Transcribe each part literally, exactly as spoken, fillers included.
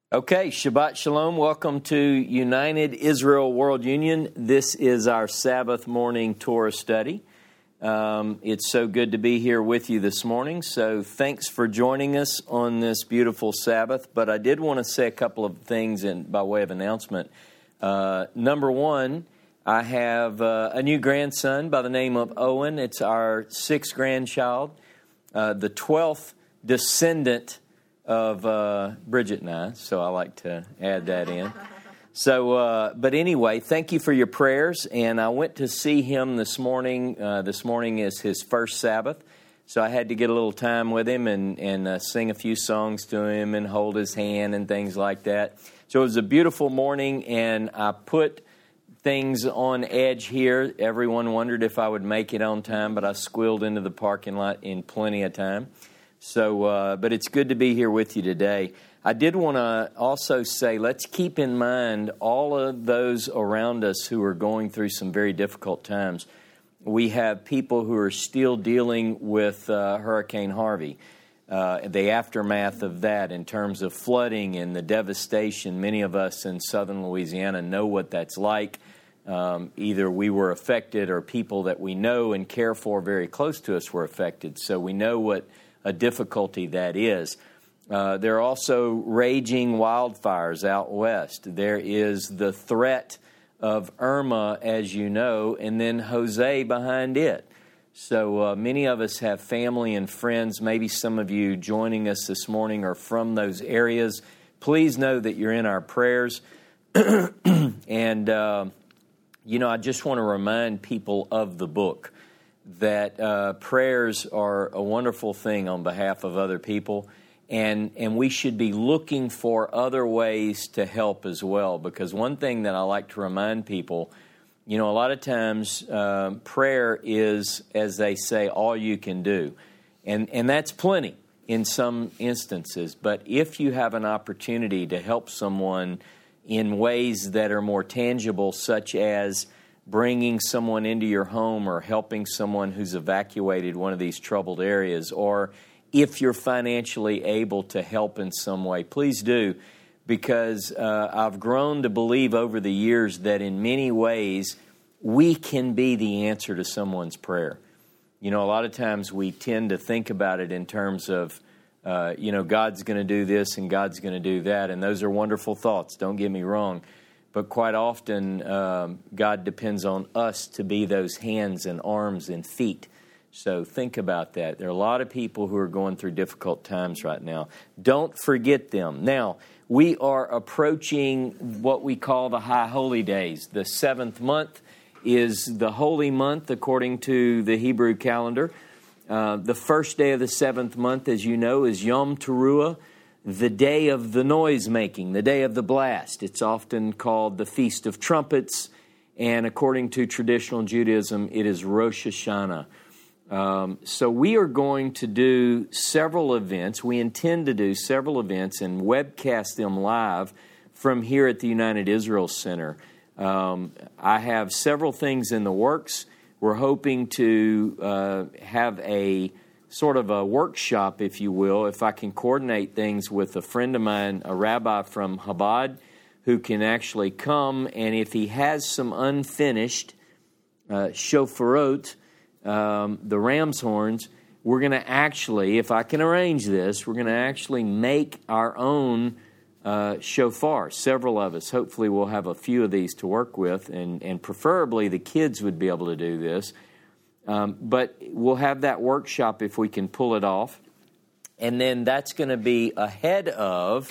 Okay, Shabbat Shalom. Welcome to United Israel World Union. This is our Sabbath morning Torah study. Um, it's so good to be here with you this morning. So thanks for joining us on this beautiful Sabbath. But I did want to say a couple of things in, by way of announcement. Uh, number one, I have uh, a new grandson by the name of Owen. It's our sixth grandchild, uh, the twelfth descendant of uh, Bridget and I, so I like to add that in. So, uh, but anyway, thank you for your prayers, and I went to see him this morning. Uh, this morning is his first Sabbath, so I had to get a little time with him and, and uh, sing a few songs to him and hold his hand and things like that. So it was a beautiful morning, and I put things on edge here. Everyone wondered if I would make it on time, but I squealed into the parking lot in plenty of time. So, uh, but it's good to be here with you today. I did want to also say, let's keep in mind all of those around us who are going through some very difficult times. We have people who are still dealing with uh, Hurricane Harvey, uh, the aftermath of that in terms of flooding and the devastation. Many of us in southern Louisiana know what that's like. Um, either we were affected or people that we know and care for very close to us were affected. So we know what a difficulty that is. Uh, there are also raging wildfires out west. There is the threat of Irma, as you know, and then Jose behind it. So uh, many of us have family and friends. Maybe some of you joining us this morning are from those areas. Please know that you're in our prayers. and, uh, you know, I just want to remind people of the book that uh, prayers are a wonderful thing on behalf of other people, and and we should be looking for other ways to help as well, because one thing that I like to remind people, you know, a lot of times uh, prayer is, as they say, all you can do, and and that's plenty in some instances, but if you have an opportunity to help someone in ways that are more tangible, such as bringing someone into your home or helping someone who's evacuated one of these troubled areas, or if you're financially able to help in some way, please do, because uh, I've grown to believe over the years that in many ways we can be the answer to someone's prayer. You know, a lot of times we tend to think about it in terms of, uh, you know, God's going to do this and God's going to do that, and those are wonderful thoughts, don't get me wrong. But quite often, um, God depends on us to be those hands and arms and feet. So think about that. There are a lot of people who are going through difficult times right now. Don't forget them. Now, we are approaching what we call the High Holy Days. The seventh month is the holy month according to the Hebrew calendar. Uh, the first day of the seventh month, as you know, is Yom Teruah, the day of the noise making, the day of the blast. It's often called the Feast of Trumpets, and according to traditional Judaism, it is Rosh Hashanah. Um, so we are going to do several events. We intend to do several events and webcast them live from here at the United Israel Center. Um, I have several things in the works. We're hoping to uh, have a sort of a workshop, if you will, if I can coordinate things with a friend of mine, a rabbi from Chabad, who can actually come, and if he has some unfinished uh, shofarot, um, the ram's horns, we're going to actually, if I can arrange this, we're going to actually make our own uh, shofar. Several of us, hopefully we'll have a few of these to work with, and, and preferably the kids would be able to do this. Um, but we'll have that workshop if we can pull it off. And then that's going to be ahead of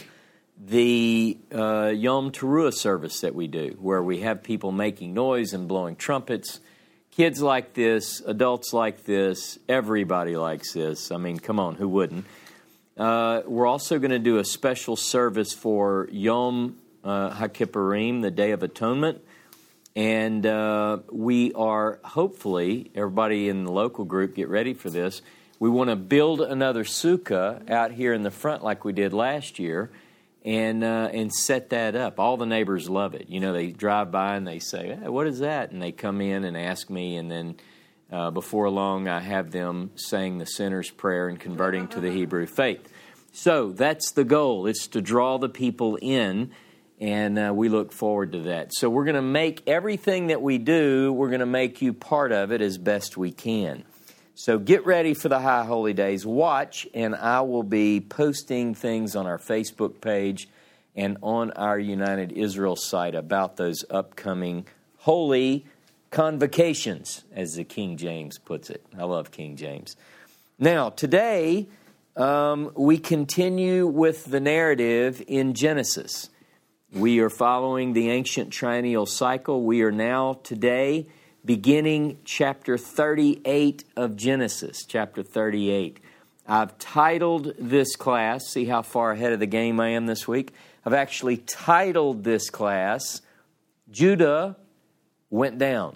the uh, Yom Teruah service that we do, where we have people making noise and blowing trumpets. Kids like this, adults like this, everybody likes this. I mean, come on, who wouldn't? Uh, we're also going to do a special service for Yom uh, HaKippurim, the Day of Atonement. And uh, we are, hopefully, everybody in the local group, get ready for this. We want to build another sukkah out here in the front like we did last year and uh, and set that up. All the neighbors love it. You know, they drive by and they say, hey, what is that? And they come in and ask me, and then uh, before long I have them saying the sinner's prayer and converting to the Hebrew faith. So that's the goal. It's to draw the people in, and uh, we look forward to that. So we're going to make everything that we do, we're going to make you part of it as best we can. So get ready for the High Holy Days. Watch, and I will be posting things on our Facebook page and on our United Israel site about those upcoming holy convocations, as the King James puts it. I love King James. Now, today, um, we continue with the narrative in Genesis. We are following the ancient triennial cycle. We are now, today, beginning chapter thirty-eight of Genesis, chapter thirty-eight. I've titled this class, see how far ahead of the game I am this week? I've actually titled this class, Judah Went Down.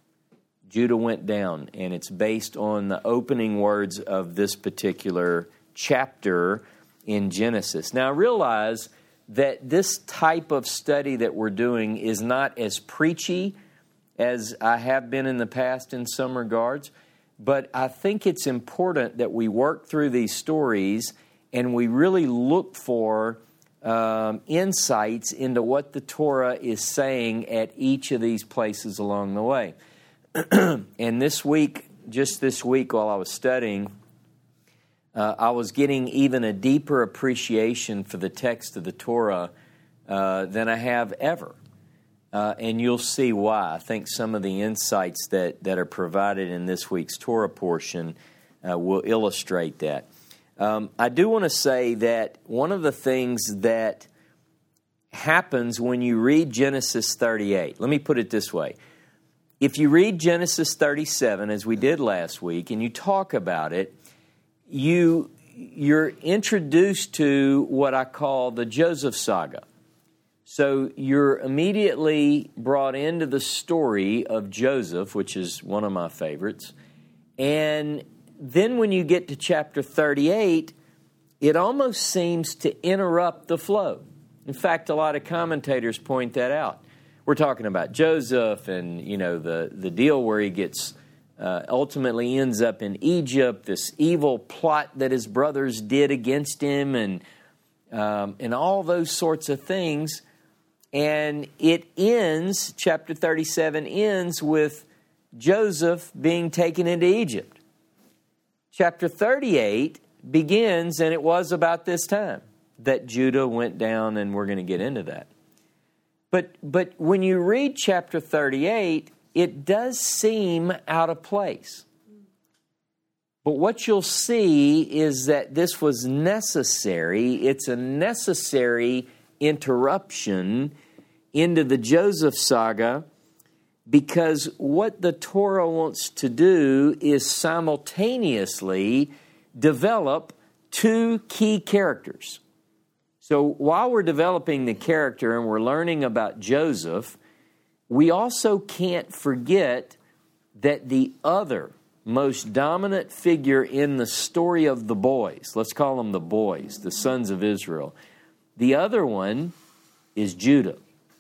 Judah went down, and it's based on the opening words of this particular chapter in Genesis. Now, I realize that this type of study that we're doing is not as preachy as I have been in the past in some regards, but I think it's important that we work through these stories and we really look for um, insights into what the Torah is saying at each of these places along the way. And this week, just this week while I was studying, uh, I was getting even a deeper appreciation for the text of the Torah uh, than I have ever. Uh, and you'll see why. I think some of the insights that, that are provided in this week's Torah portion uh, will illustrate that. Um, I do want to say that one of the things that happens when you read Genesis thirty-eight, let me put it this way. If you read Genesis thirty-seven, as we did last week, and you talk about it, you, you're introduced to what I call the Joseph saga. So you're immediately brought into the story of Joseph, which is one of my favorites. And then when you get to chapter thirty-eight, it almost seems to interrupt the flow. In fact, a lot of commentators point that out. We're talking about Joseph and, you know, the, the deal where he gets, uh, ultimately ends up in Egypt, this evil plot that his brothers did against him, and um, and all those sorts of things. And it ends, chapter thirty-seven ends with Joseph being taken into Egypt. Chapter thirty-eight begins, and it was about this time that Judah went down, and we're going to get into that. But but when you read chapter thirty-eight, it does seem out of place. But what you'll see is that this was necessary. It's a necessary interruption into the Joseph saga, because what the Torah wants to do is simultaneously develop two key characters. So while we're developing the character and we're learning about Joseph, we also can't forget that the other most dominant figure in the story of the boys, let's call them the boys, the sons of Israel, the other one is Judah.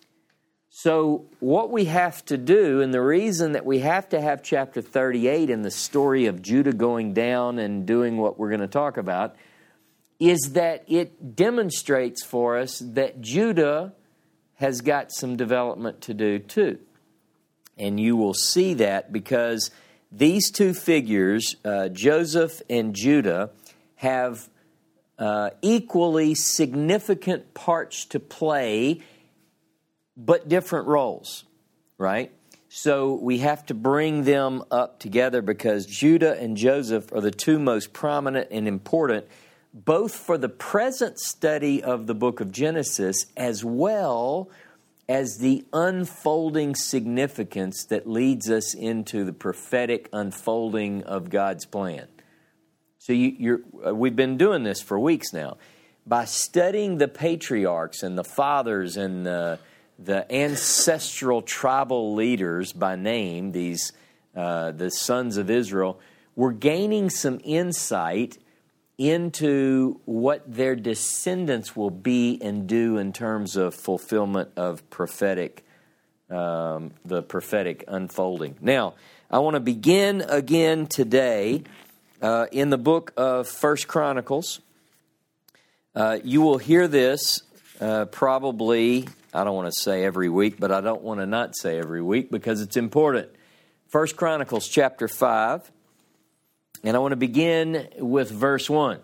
So what we have to do, and the reason that we have to have chapter thirty-eight in the story of Judah going down and doing what we're going to talk about, is that it demonstrates for us that Judah has got some development to do too. And you will see that because these two figures, uh, Joseph and Judah, have uh, equally significant parts to play, but different roles, right? So we have to bring them up together because Judah and Joseph are the two most prominent and important, both for the present study of the book of Genesis as well as the unfolding significance that leads us into the prophetic unfolding of God's plan. So you, you're, uh, we've been doing this for weeks now. By studying the patriarchs and the fathers and the, the ancestral tribal leaders by name, these uh, the sons of Israel, we're gaining some insight into what their descendants will be and do in terms of fulfillment of prophetic, um, the prophetic unfolding. Now, I want to begin again today uh, in the book of First Chronicles. Uh, you will hear this uh, probably, I don't want to say every week, but I don't want to not say every week because it's important. First Chronicles chapter five, and I want to begin with verse one.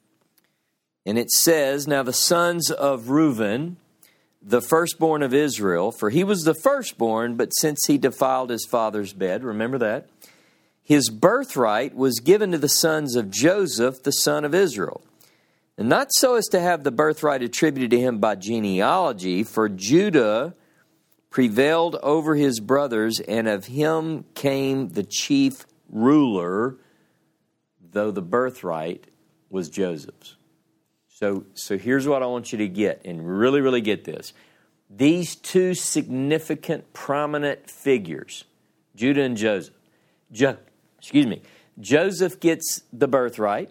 And it says, "Now the sons of Reuben, the firstborn of Israel, for he was the firstborn, but since he defiled his father's bed," remember that, "his birthright was given to the sons of Joseph, the son of Israel. And not so as to have the birthright attributed to him by genealogy, for Judah prevailed over his brothers, and of him came the chief ruler, though the birthright was Joseph's." So, so here's what I want you to get, and really, really get this. These two significant, prominent figures, Judah and Joseph. Jo- excuse me. Joseph gets the birthright.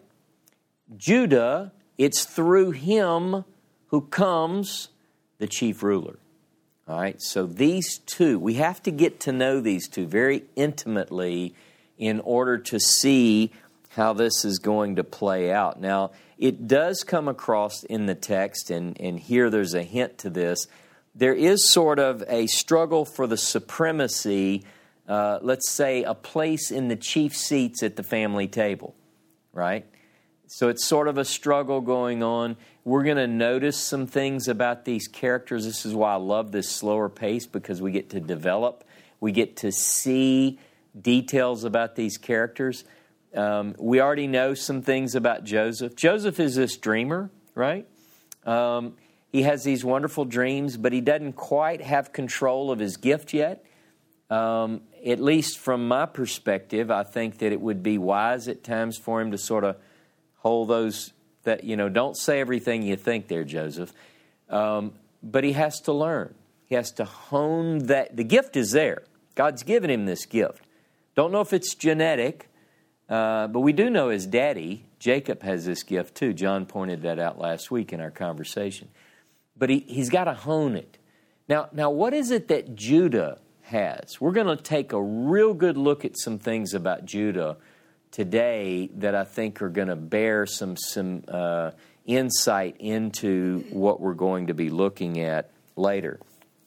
Judah, it's through him who comes the chief ruler. All right, so these two, we have to get to know these two very intimately in order to see how this is going to play out. Now, it does come across in the text, and, and here there's a hint to this. There is sort of a struggle for the supremacy, uh, let's say a place in the chief seats at the family table, right? So it's sort of a struggle going on. We're going to notice some things about these characters. This is why I love this slower pace, because we get to develop, we get to see details about these characters. Um, we already know some things about Joseph. Joseph is this dreamer, right? Um, he has these wonderful dreams, but he doesn't quite have control of his gift yet. Um, at least from my perspective, I think that it would be wise at times for him to sort of hold those, that, you know, don't say everything you think there, Joseph. Um, but he has to learn. He has to hone that. The gift is there. God's given him this gift. Don't know if it's genetic, uh, but we do know his daddy, Jacob, has this gift too. John pointed that out last week in our conversation. But he, he's got to hone it. Now, now, what is it that Judah has? We're going to take a real good look at some things about Judah today that I think are going to bear some, some uh, insight into what we're going to be looking at later.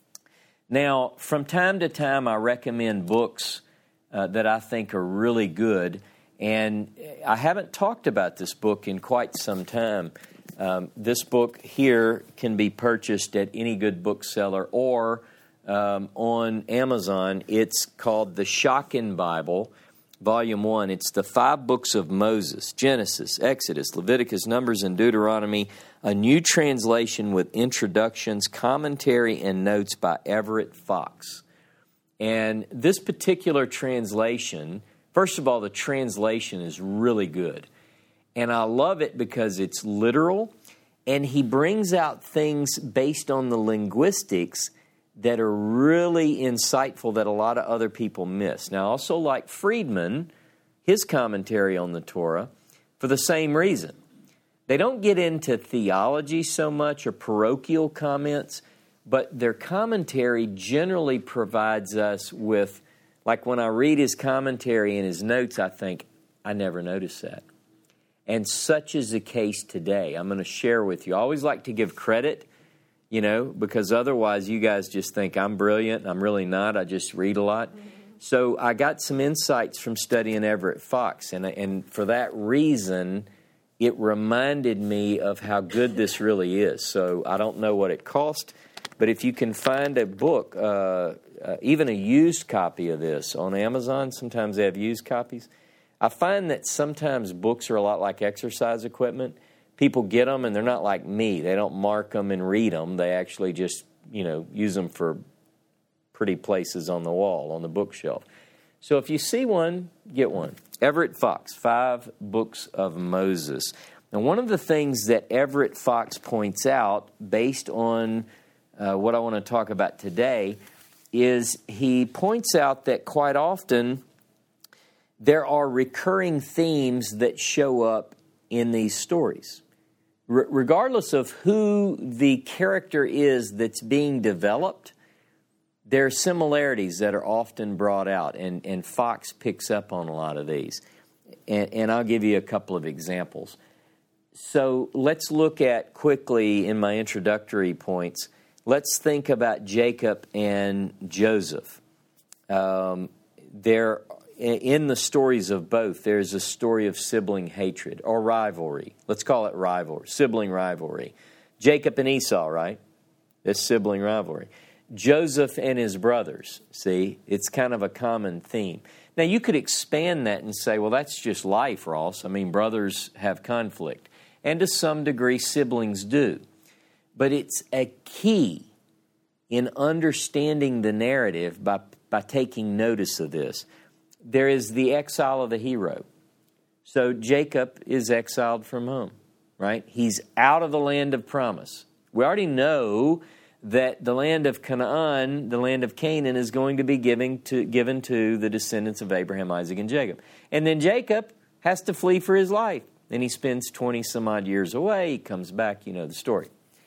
Now, from time to time, I recommend books uh, that I think are really good. And I haven't talked about this book in quite some time. Um, this book here can be purchased at any good bookseller or um, on Amazon. It's called The Shocking Bible, Volume one. It's the five books of Moses: Genesis, Exodus, Leviticus, Numbers, and Deuteronomy. A new translation with introductions, commentary, and notes by Everett Fox. And this particular translation, first of all, the translation is really good. And I love it because it's literal, and he brings out things based on the linguistics that are really insightful that a lot of other people miss. Now, I also like Friedman, his commentary on the Torah, for the same reason. They don't get into theology so much or parochial comments, but their commentary generally provides us with, like when I read his commentary and his notes, I think, I never noticed that. And such is the case today. I'm going to share with you. I always like to give credit, you know, because otherwise you guys just think I'm brilliant. I'm really not. I just read a lot. Mm-hmm. So I got some insights from studying Everett Fox. And, and for that reason, it reminded me of how good this really is. So I don't know what it cost, but if you can find a book, uh, uh, even a used copy of this on Amazon, sometimes they have used copies. I find that sometimes books are a lot like exercise equipment. People get them and they're not like me. They don't mark them and read them. They actually just, you know, use them for pretty places on the wall, on the bookshelf. So if you see one, get one. Everett Fox, Five Books of Moses. Now, one of the things that Everett Fox points out, based on uh, what I want to talk about today, is he points out that quite often there are recurring themes that show up in these stories. R- regardless of who the character is that's being developed, there are similarities that are often brought out, and, and Fox picks up on a lot of these. And, and I'll give you a couple of examples. so let's look at quickly in my introductory points. Let's think about Jacob and Joseph. Um, there, in the stories of both, there's a story of sibling hatred or rivalry. Let's call it rivalry, sibling rivalry. Jacob and Esau, right? This sibling rivalry. Joseph and his brothers, see? It's kind of a common theme. Now, you could expand that and say, well, that's just life, Ross. I mean, brothers have conflict. And to some degree, siblings do. But it's a key in understanding the narrative by, by taking notice of this. There is the exile of the hero. So Jacob is exiled from home, right? He's out of the land of promise. We already know that the land of Canaan, the land of Canaan, is going to be given to, given to the descendants of Abraham, Isaac, and Jacob. And then Jacob has to flee for his life. And he spends twenty some odd years away. He comes back, you know the story.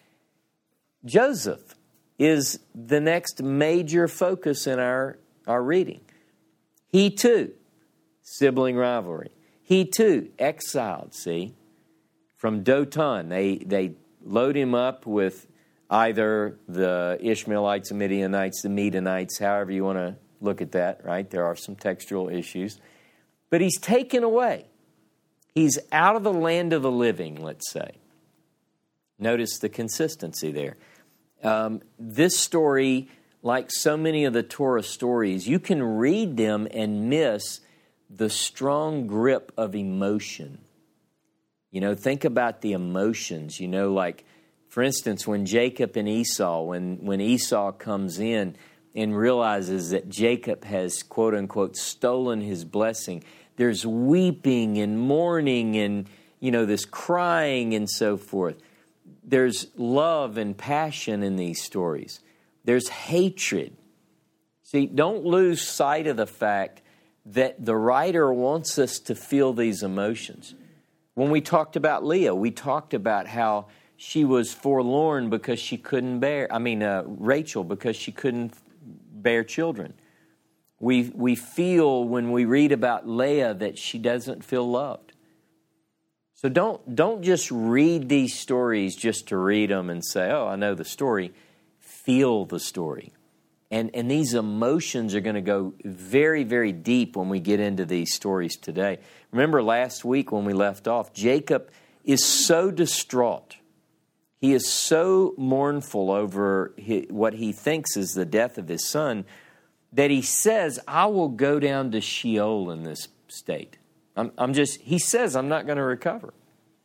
Joseph is the next major focus in our, our reading. He too, sibling rivalry. He too, exiled, see, from Dothan. They, they load him up with either the Ishmaelites, the Midianites, the Medanites, however you want to look at that, right? There are some textual issues. But he's taken away. He's out of the land of the living, let's say. Notice the consistency there. Um, this story, like so many of the Torah stories, you can read them and miss the strong grip of emotion. You know, think about the emotions, you know, like, for instance, when Jacob and Esau, when, when Esau comes in and realizes that Jacob has, quote unquote, stolen his blessing, there's weeping and mourning and, you know, this crying and so forth. There's love and passion in these stories. There's hatred. See, don't lose sight of the fact that the writer wants us to feel these emotions. When we talked about Leah, we talked about how she was forlorn because she couldn't bear, I mean, uh, Rachel, because she couldn't bear children. We we feel when we read about Leah that she doesn't feel loved. So don't don't just read these stories just to read them and say, oh, I know the story. Feel the story. And, and these emotions are going to go very, very deep when we get into these stories today. Remember last week when we left off, Jacob is so distraught. He is so mournful over his, what he thinks is the death of his son that he says, I will go down to Sheol in this state. I'm, I'm just, he says, I'm not going to recover.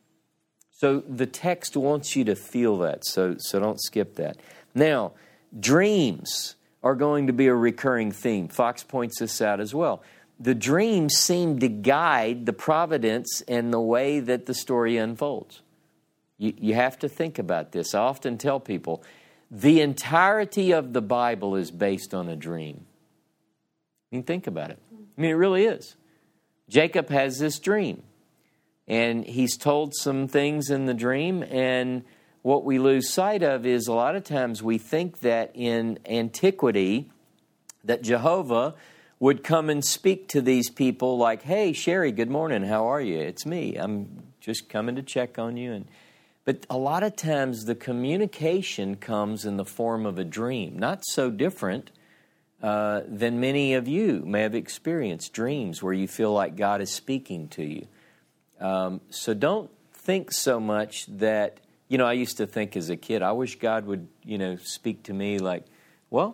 So the text wants you to feel that, so, so don't skip that. Now, dreams are going to be a recurring theme. Fox points this out as well. The dreams seem to guide the providence and the way that the story unfolds. You, you have to think about this. I often tell people, the entirety of the Bible is based on a dream. I mean, think about it. I mean, it really is. Jacob has this dream, and he's told some things in the dream, and what we lose sight of is a lot of times we think that in antiquity that Jehovah would come and speak to these people like, hey, Sherry, good morning, how are you? It's me. I'm just coming to check on you. And But a lot of times the communication comes in the form of a dream, not so different uh, than many of you may have experienced dreams where you feel like God is speaking to you. Um, so don't think so much that, you know, I used to think as a kid, I wish God would, you know, speak to me like, well,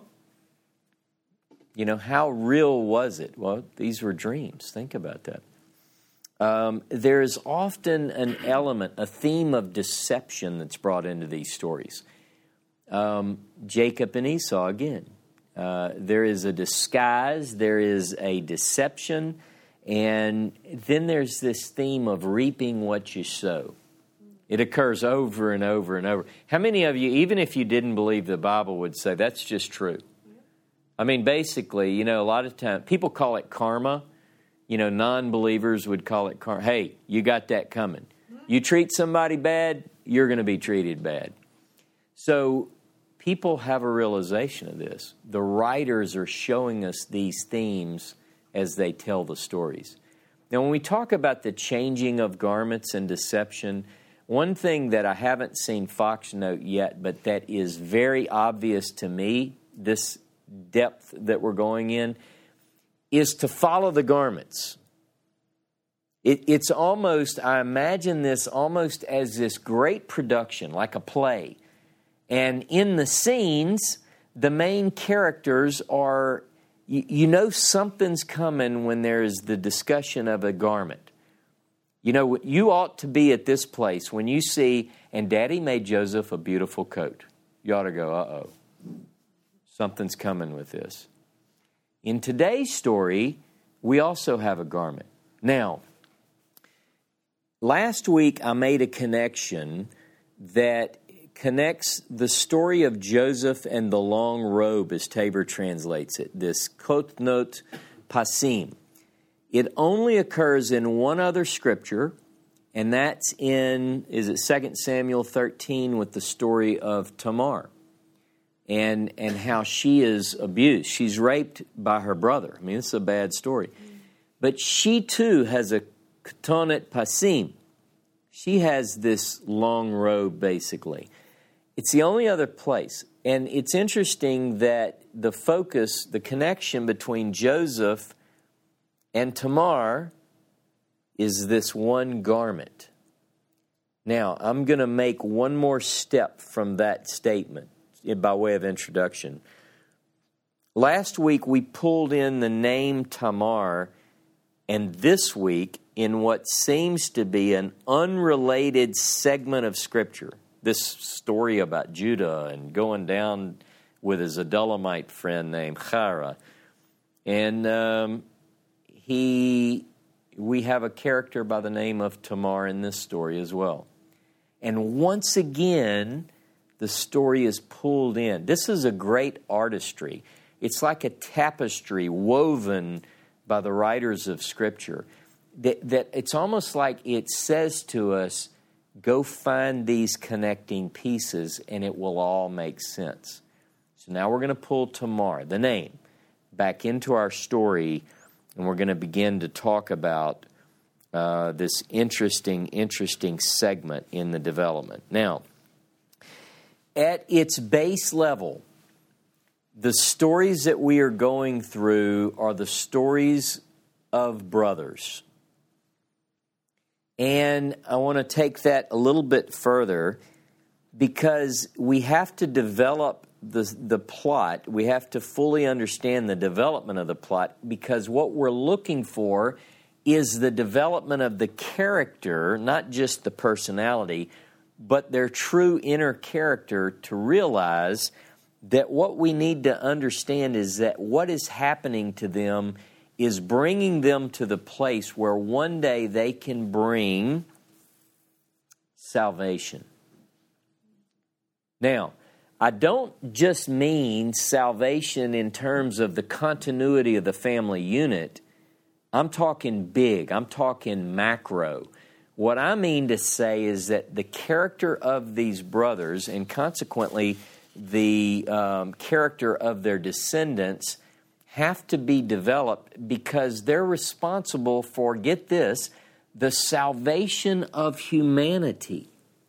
you know, how real was it? Well, these were dreams. Think about that. Um, there is often an element, a theme of deception that's brought into these stories. Um, Jacob and Esau, again. Uh, there is a disguise, there is a deception, and then there's this theme of reaping what you sow. It occurs over and over and over. How many of you, even if you didn't believe the Bible, would say that's just true? I mean, basically, you know, a lot of times, people call it karma. You know, non-believers would call it karma. Hey, you got that coming. You treat somebody bad, you're going to be treated bad. So people have a realization of this. The writers are showing us these themes as they tell the stories. Now, when we talk about the changing of garments and deception, one thing that I haven't seen Fox note yet, but that is very obvious to me, this depth that we're going in, is to follow the garments. It, it's almost, I imagine this almost as this great production, like a play. And in the scenes, the main characters are, you, you know something's coming when there's the discussion of a garment. You know, you ought to be at this place when you see, and Daddy made Joseph a beautiful coat. You ought to go, uh-oh, something's coming with this. In today's story, we also have a garment. Now, last week I made a connection that connects the story of Joseph and the long robe, as Tabor translates it, this kotnot pasim. It only occurs in one other scripture, and that's in, is it Second Samuel thirteen with the story of Tamar and and how she is abused. She's raped by her brother. I mean, it's a bad story. But she too has a ketonet pasim. She has this long robe, basically. It's the only other place. And it's interesting that the focus, the connection between Joseph and Tamar is this one garment. Now, I'm going to make one more step from that statement by way of introduction. Last week, we pulled in the name Tamar, and this week, in what seems to be an unrelated segment of Scripture, this story about Judah and going down with his Adullamite friend named Chara. And um, he, we have a character by the name of Tamar in this story as well. And once again, the story is pulled in. This is a great artistry. It's like a tapestry woven by the writers of Scripture. That, that it's almost like it says to us, go find these connecting pieces and it will all make sense. So now we're going to pull Tamar, the name, back into our story, and we're going to begin to talk about uh, this interesting, interesting segment in the development. Now, at its base level, the stories that we are going through are the stories of brothers. And I want to take that a little bit further because we have to develop the, the plot. We have to fully understand the development of the plot because what we're looking for is the development of the character, not just the personality, but their true inner character to realize that what we need to understand is that what is happening to them is bringing them to the place where one day they can bring salvation. Now, I don't just mean salvation in terms of the continuity of the family unit. I'm talking big. I'm talking macro. What I mean to say is that the character of these brothers, and consequently the um, character of their descendants, have to be developed because they're responsible for, get this, the salvation of humanity.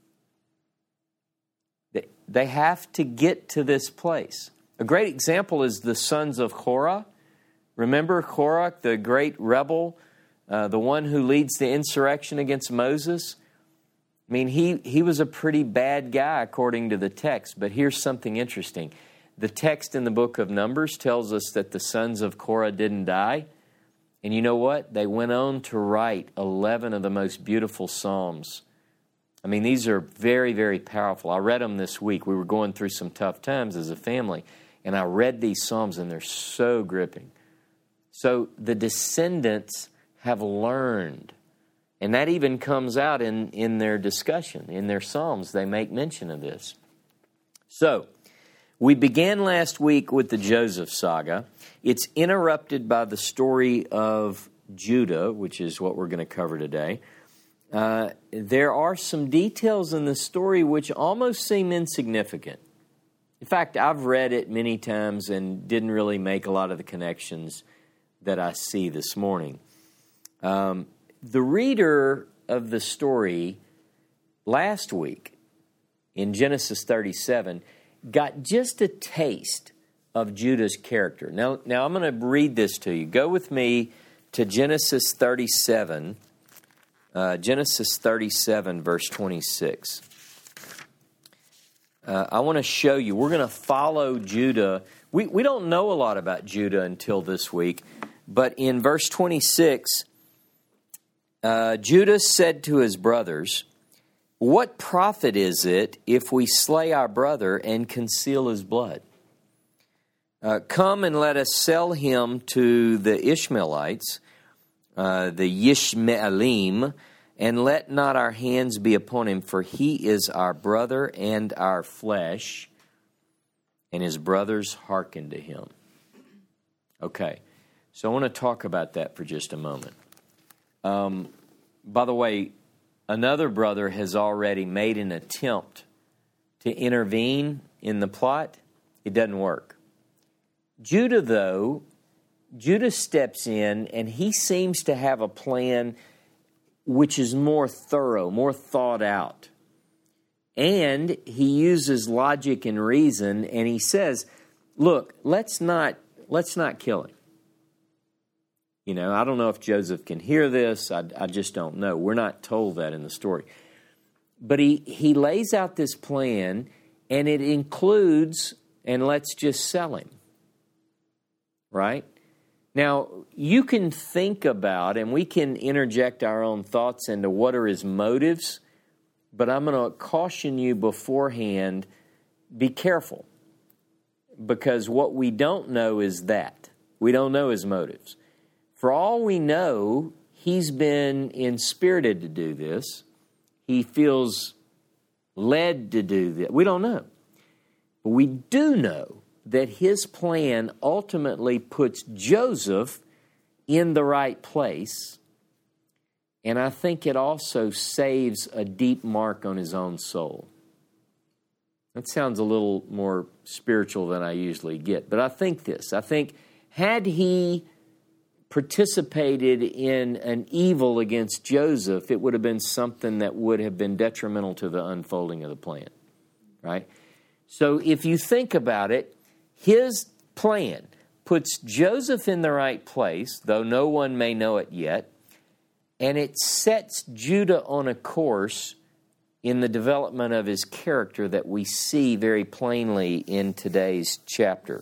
They have to get to this place. A great example is the sons of Korah. Remember Korah, the great rebel, uh, the one who leads the insurrection against Moses? I mean, he, he was a pretty bad guy according to the text, but here's something interesting. The text in the book of Numbers tells us that the sons of Korah didn't die. And you know what? They went on to write eleven of the most beautiful psalms. I mean, these are very, very powerful. I read them this week. We were going through some tough times as a family, and I read these psalms, and they're so gripping. So the descendants have learned, and that even comes out in, in their discussion, in their psalms. They make mention of this. So, we began last week with the Joseph saga. It's interrupted by the story of Judah, which is what we're going to cover today. Uh, there are some details in the story which almost seem insignificant. In fact, I've read it many times and didn't really make a lot of the connections that I see this morning. Um, the reader of the story last week in Genesis thirty-seven got just a taste of Judah's character. Now, now I'm going to read this to you. Go with me to Genesis thirty-seven, uh, Genesis thirty-seven, verse twenty-six. Uh, I want to show you, we're going to follow Judah. We, we don't know a lot about Judah until this week, but in verse twenty-six, uh, Judah said to his brothers, "What profit is it if we slay our brother and conceal his blood? Uh, come and let us sell him to the Ishmaelites, uh, the Yishmaelim, and let not our hands be upon him, for he is our brother and our flesh." And his brothers hearkened to him. Okay, so I want to talk about that for just a moment. Um, by the way, another brother has already made an attempt to intervene in the plot. It doesn't work. Judah, though, Judah steps in, and he seems to have a plan which is more thorough, more thought out. And he uses logic and reason, and he says, look, let's not let's not kill him. You know, I don't know if Joseph can hear this. I, I just don't know. We're not told that in the story. But he, he lays out this plan, and it includes, and let's just sell him. Right? Now, you can think about, and we can interject our own thoughts into what are his motives, but I'm going to caution you beforehand, be careful. Because what we don't know is that. We don't know his motives. For all we know, he's been inspirited to do this. He feels led to do this. We don't know. But we do know that his plan ultimately puts Joseph in the right place. And I think it also saves a deep mark on his own soul. That sounds a little more spiritual than I usually get. But I think this. I think had he participated in an evil against Joseph, it would have been something that would have been detrimental to the unfolding of the plan. Right? So if you think about it, his plan puts Joseph in the right place, though no one may know it yet, and it sets Judah on a course in the development of his character that we see very plainly in today's chapter.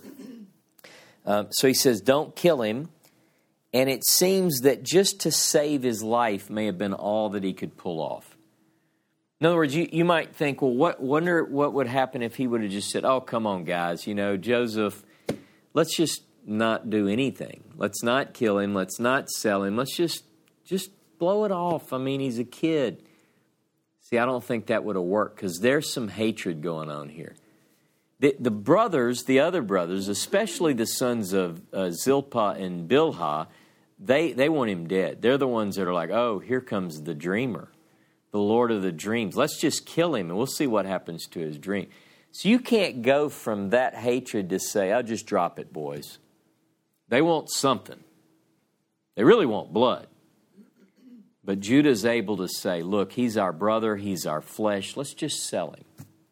Um, so he says, don't kill him. And it seems that just to save his life may have been all that he could pull off. In other words, you, you might think, well, what wonder what would happen if he would have just said, oh, come on, guys, you know, Joseph, let's just not do anything. Let's not kill him. Let's not sell him. Let's just just blow it off. I mean, he's a kid. See, I don't think that would have worked because there's some hatred going on here. The, the brothers, the other brothers, especially the sons of uh, Zilpah and Bilhah, they, they want him dead. They're the ones that are like, oh, here comes the dreamer, the Lord of the dreams. Let's just kill him and we'll see what happens to his dream. So you can't go from that hatred to say, I'll just drop it, boys. They want something. They really want blood. But Judah's able to say, look, he's our brother, he's our flesh, let's just sell him.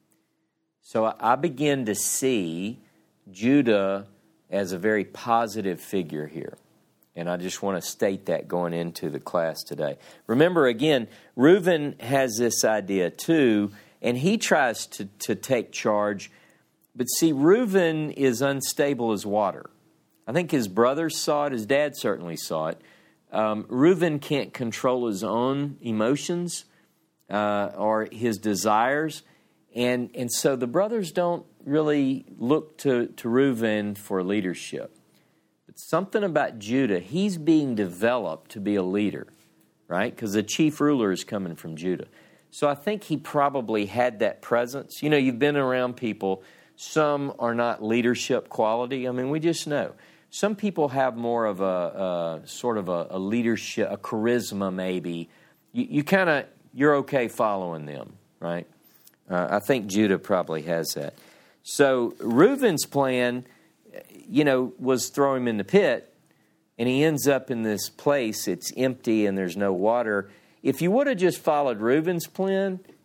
So I begin to see Judah as a very positive figure here. And I just want to state that going into the class today. Remember, again, Reuben has this idea too, and he tries to, to take charge. But see, Reuben is unstable as water. I think his brothers saw it, his dad certainly saw it. Um, Reuben can't control his own emotions uh, or his desires. And and so the brothers don't really look to, to Reuben for leadership. But something about Judah, he's being developed to be a leader, right? Because the chief ruler is coming from Judah. So I think he probably had that presence. You know, you've been around people, some are not leadership quality. I mean, we just know. Some people have more of a, a sort of a, a leadership, a charisma maybe. You, you kind of, you're okay following them, right? Uh, I think Judah probably has that. So Reuben's plan, you know, was throw him in the pit, and he ends up in this place. It's empty and there's no water. If you would have just followed Reuben's plan,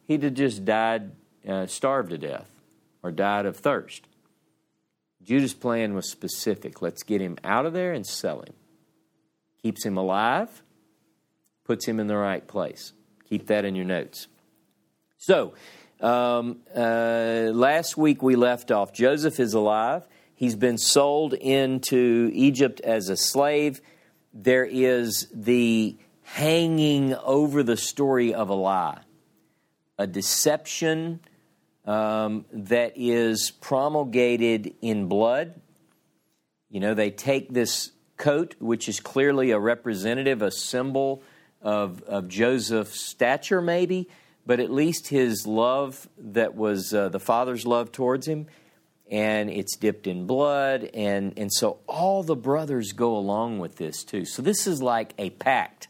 he'd have just died, uh, starved to death, or died of thirst. Judah's plan was specific. Let's get him out of there and sell him. Keeps him alive, puts him in the right place. Keep that in your notes. So, um, uh, last week we left off. Joseph is alive. He's been sold into Egypt as a slave. There is the hanging over the story of a lie, a deception um, that is promulgated in blood. You know, they take this coat, which is clearly a representative, a symbol of, of Joseph's stature maybe, but at least his love that was uh, the father's love towards him, and it's dipped in blood, and, and so all the brothers go along with this too. So this is like a pact.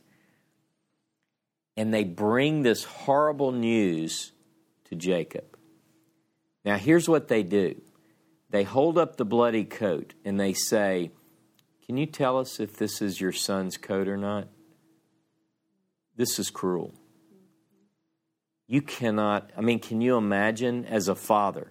And they bring this horrible news to Jacob. Now here's what they do. They hold up the bloody coat and they say, "Can you tell us if this is your son's coat or not? This is cruel." You cannot, I mean, can you imagine as a father?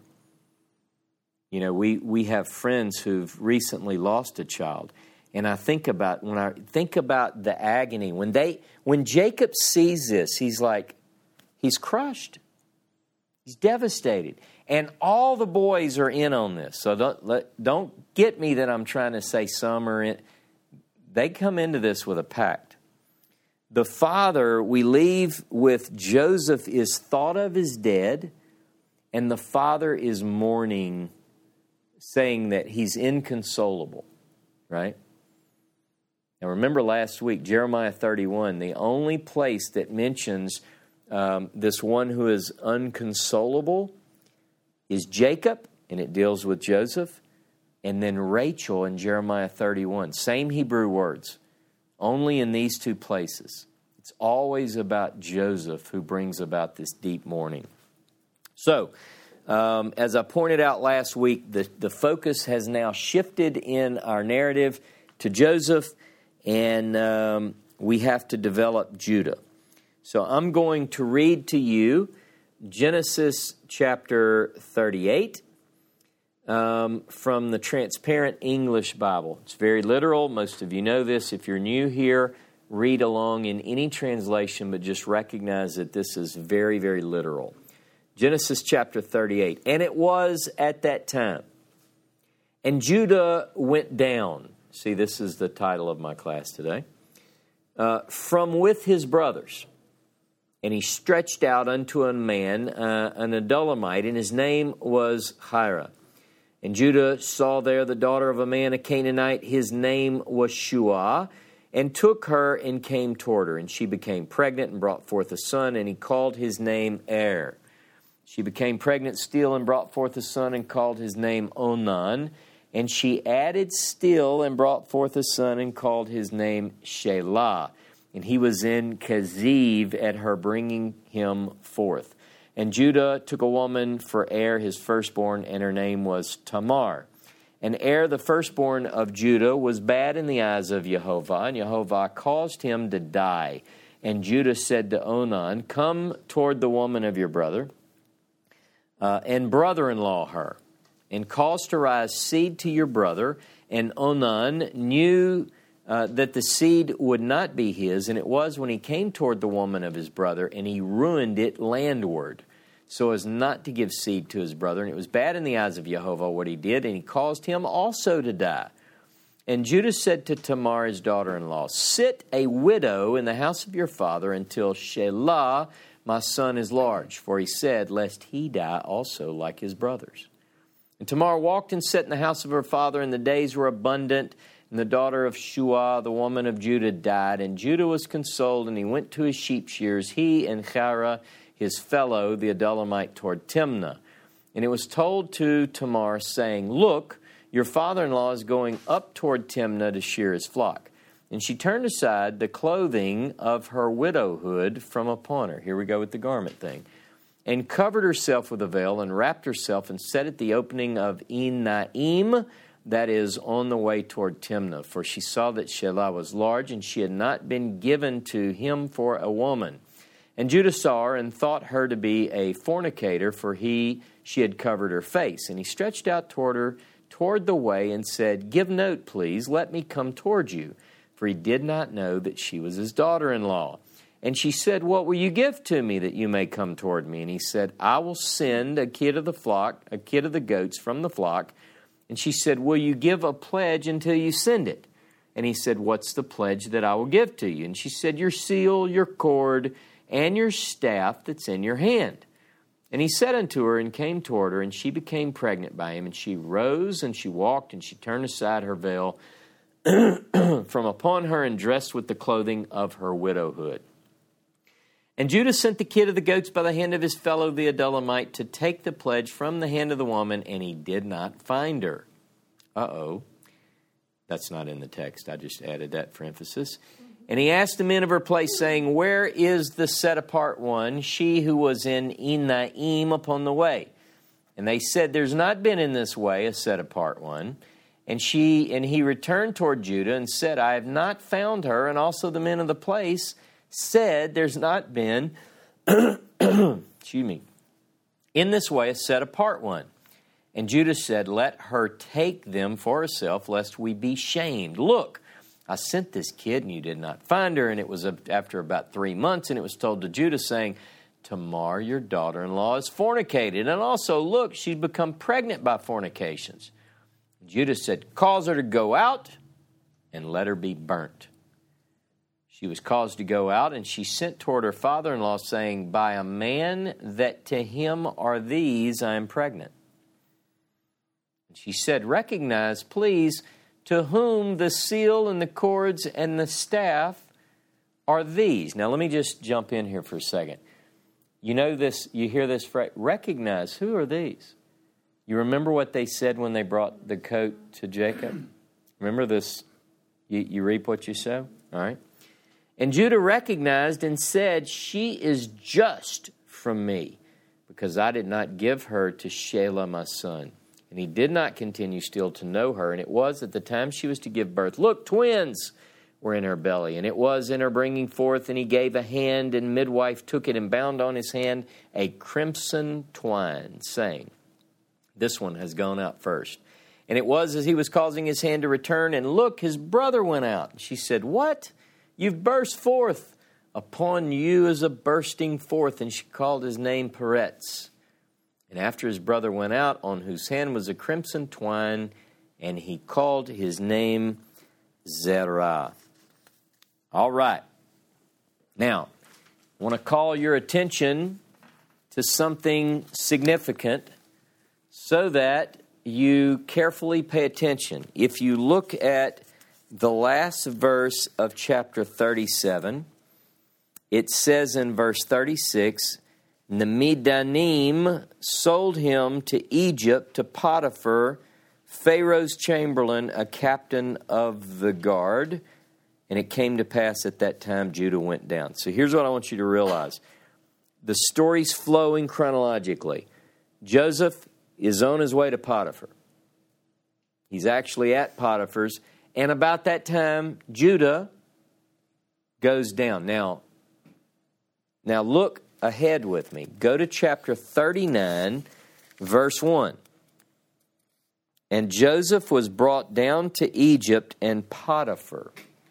You know, we, we have friends who've recently lost a child. And I think about, when I think about the agony, when they, when Jacob sees this, he's like, he's crushed. He's devastated. And all the boys are in on this. So don't, let, don't get me that I'm trying to say some are in. They come into this with a pact. The father, we leave with Joseph is thought of as dead, and the father is mourning, saying that he's inconsolable, right? Now remember last week, Jeremiah thirty-one, the only place that mentions um, this one who is unconsolable is Jacob, and it deals with Joseph, and then Rachel in Jeremiah thirty-one. Same Hebrew words, only in these two places. It's always about Joseph who brings about this deep mourning. So, um, as I pointed out last week, the, the focus has now shifted in our narrative to Joseph, and um, we have to develop Judah. So I'm going to read to you Genesis chapter thirty-eight um, from the Transparent English Bible. It's very literal. Most of you know this. If you're new here, read along in any translation, but just recognize that this is very, very literal. Genesis chapter thirty-eight. And it was at that time, and Judah went down. See, this is the title of my class today. Uh, from with his brothers. And he stretched out unto a man, uh, an Adullamite, and his name was Hira. And Judah saw there the daughter of a man, a Canaanite, his name was Shua, and took her and came toward her. And she became pregnant and brought forth a son, and he called his name Er. She became pregnant still and brought forth a son and called his name Onan. And she added still and brought forth a son and called his name Shelah. And he was in Keziv at her bringing him forth. And Judah took a woman for Er, his firstborn, and her name was Tamar. And Er, the firstborn of Judah, was bad in the eyes of Jehovah, and Jehovah caused him to die. And Judah said to Onan, "Come toward the woman of your brother, uh, and brother-in-law her, and cause to rise seed to your brother." And Onan knew Uh, that the seed would not be his, and it was when he came toward the woman of his brother, and he ruined it landward, so as not to give seed to his brother. And it was bad in the eyes of Jehovah what he did, and he caused him also to die. And Judah said to Tamar, his daughter-in-law, "Sit a widow in the house of your father until Shelah, my son, is large." For he said, "Lest he die also like his brothers." And Tamar walked and sat in the house of her father, and the days were abundant. And the daughter of Shua, the woman of Judah, died. And Judah was consoled, and he went to his sheep shears, he and Hira, his fellow, the Adullamite, toward Timnah. And it was told to Tamar, saying, "Look, your father-in-law is going up toward Timnah to shear his flock." And she turned aside the clothing of her widowhood from upon her. Here we go with the garment thing. And covered herself with a veil, and wrapped herself, and sat at the opening of En-Naim, that is, on the way toward Timnah. For she saw that Shelah was large, and she had not been given to him for a woman. And Judah saw her and thought her to be a fornicator, for he she had covered her face. And he stretched out toward her, toward the way, and said, "Give note, please, let me come toward you." For he did not know that she was his daughter-in-law. And she said, "What will you give to me that you may come toward me?" And he said, "I will send a kid of the flock, a kid of the goats from the flock." And she said, "Will you give a pledge until you send it?" And he said, "What's the pledge that I will give to you?" And she said, "Your seal, your cord, and your staff that's in your hand." And he said unto her, and came toward her, and she became pregnant by him. And she rose, and she walked, and she turned aside her veil from upon her, and dressed with the clothing of her widowhood. And Judah sent the kid of the goats by the hand of his fellow the Adullamite to take the pledge from the hand of the woman, and he did not find her. Uh-oh. That's not in the text. I just added that for emphasis. And he asked the men of her place, saying, "Where is the set-apart one, she who was in Enaim upon the way?" And they said, "There's not been in this way a set-apart one." And she and he returned toward Judah and said, "I have not found her." And also the men of the place said, "There's not been, excuse me, in this way a set-apart one." And Judah said, "Let her take them for herself, lest we be shamed. Look, I sent this kid, and you did not find her." And it was after about three months, and it was told to Judah, saying, "Tamar, your daughter-in-law, is fornicated. And also, look, she's become pregnant by fornications." And Judah said, "Cause her to go out, and let her be burnt." She was caused to go out, and she sent toward her father-in-law, saying, "By a man that to him are these, I am pregnant." And she said, "Recognize, please, to whom the seal and the cords and the staff are these." Now, let me just jump in here for a second. You know this, you hear this phrase, recognize, who are these? You remember what they said when they brought the coat to Jacob? Remember this, you, you reap what you sow? All right. And Judah recognized and said, "She is just from me, because I did not give her to Shelah my son." And he did not continue still to know her. And it was at the time she was to give birth, look, twins were in her belly. And it was in her bringing forth, and he gave a hand, and midwife took it and bound on his hand a crimson twine, saying, "This one has gone out first." And it was as he was causing his hand to return, and look, his brother went out. And she said, "What? You've burst forth. Upon you is a bursting forth." And she called his name Peretz. And after his brother went out, on whose hand was a crimson twine, and he called his name Zerah. All right. Now, I want to call your attention to something significant so that you carefully pay attention. If you look at the last verse of chapter thirty-seven, it says in verse thirty-six, "The Midianim sold him to Egypt, to Potiphar, Pharaoh's chamberlain, a captain of the guard. And it came to pass at that time Judah went down." So here's what I want you to realize. The story's flowing chronologically. Joseph is on his way to Potiphar. He's actually at Potiphar's. And about that time, Judah goes down. Now, now look ahead with me. Go to chapter thirty-nine, verse one. "And Joseph was brought down to Egypt, and Potiphar."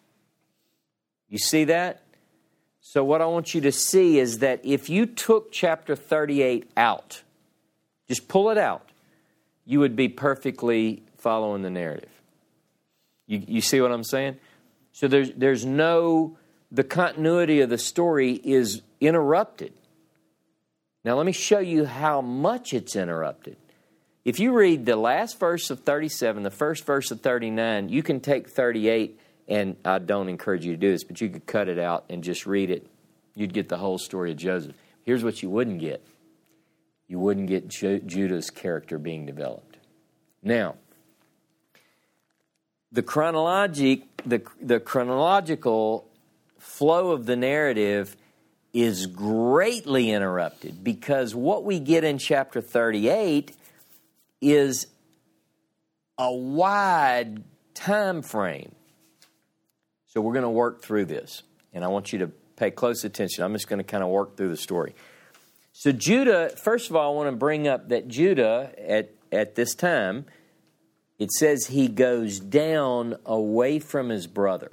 You see that? So what I want you to see is that if you took chapter thirty-eight out, just pull it out, you would be perfectly following the narrative. You, you see what I'm saying? So there's there's no, the continuity of the story is interrupted. Now let me show you how much it's interrupted. If you read the last verse of thirty-seven, the first verse of thirty-nine, you can take thirty-eight, and I don't encourage you to do this, but you could cut it out and just read it. You'd get the whole story of Joseph. Here's what you wouldn't get. You wouldn't get Ju- Judah's character being developed. Now, the chronologic, the, the chronological flow of the narrative is greatly interrupted, because what we get in chapter thirty-eight is a wide time frame. So we're going to work through this, and I want you to pay close attention. I'm just going to kind of work through the story. So Judah, first of all, I want to bring up that Judah, at, at this time, it says he goes down away from his brother,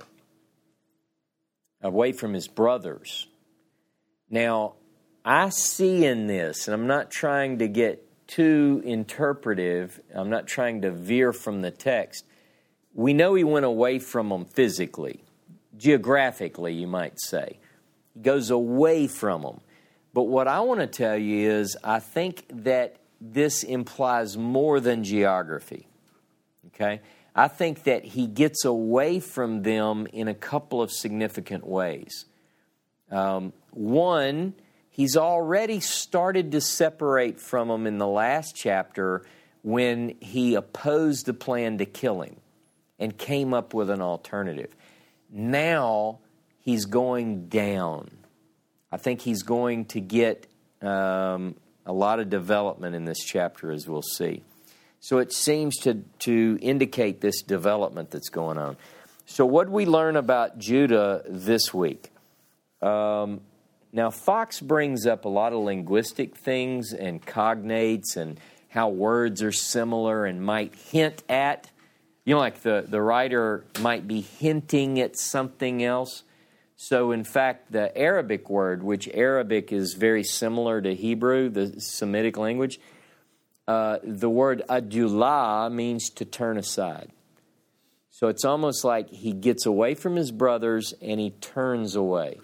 away from his brothers. Now, I see in this, and I'm not trying to get too interpretive, I'm not trying to veer from the text. We know he went away from them physically, geographically, you might say. He goes away from them. But what I want to tell you is I think that this implies more than geography, okay? I think that he gets away from them in a couple of significant ways. Um, one, he's already started to separate from them in the last chapter when he opposed the plan to kill him and came up with an alternative. Now he's going down. I think he's going to get um, a lot of development in this chapter, as we'll see. So it seems to, to indicate this development that's going on. So what did we learn about Judah this week? Um, now, Fox brings up a lot of linguistic things and cognates and how words are similar and might hint at. You know, like the, the writer might be hinting at something else. So, in fact, the Arabic word, which Arabic is very similar to Hebrew, the Semitic language, uh, the word adulah means to turn aside. So it's almost like he gets away from his brothers and he turns away.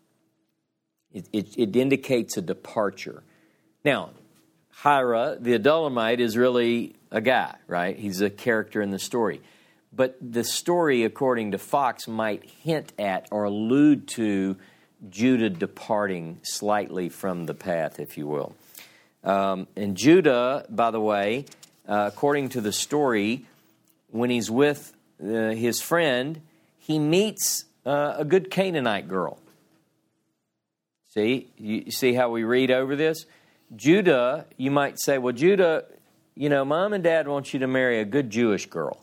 It, it, it indicates a departure. Now, Hira, the Adullamite, is really a guy, right? He's a character in the story. But the story, according to Fox, might hint at or allude to Judah departing slightly from the path, if you will. Um, and Judah, by the way, uh, according to the story, when he's with uh, his friend, he meets uh, a good Canaanite girl. See, you see how we read over this? Judah, you might say, well, Judah, you know, Mom and Dad want you to marry a good Jewish girl.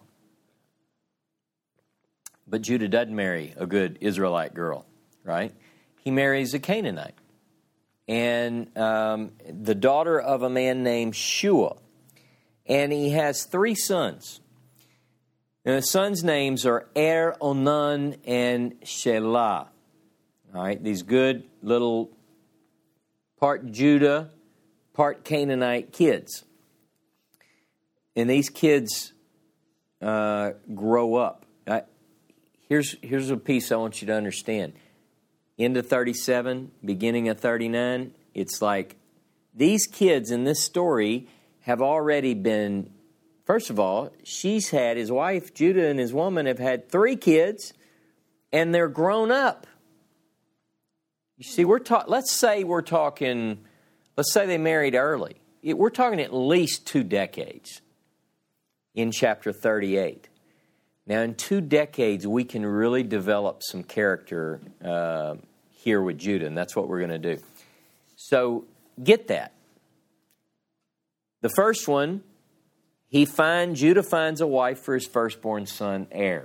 But Judah doesn't marry a good Israelite girl, right? He marries a Canaanite. And um, the daughter of a man named Shua. And he has three sons. And the sons' names are Er, Onan, and Shelah. All right, these good little part Judah, part Canaanite kids. And these kids uh, grow up. I, here's, here's a piece I want you to understand. End of thirty-seven, beginning of thirty-nine, it's like these kids in this story have already been, first of all, she's had, his wife, Judah, and his woman have had three kids, and they're grown up. You see, we're talk. Let's say we're talking, let's say they married early. It, we're talking at least two decades in chapter thirty-eight. Now, in two decades, we can really develop some character uh, here with Judah, and that's what we're going to do. So, get that. The first one, he find Judah finds a wife for his firstborn son, Er.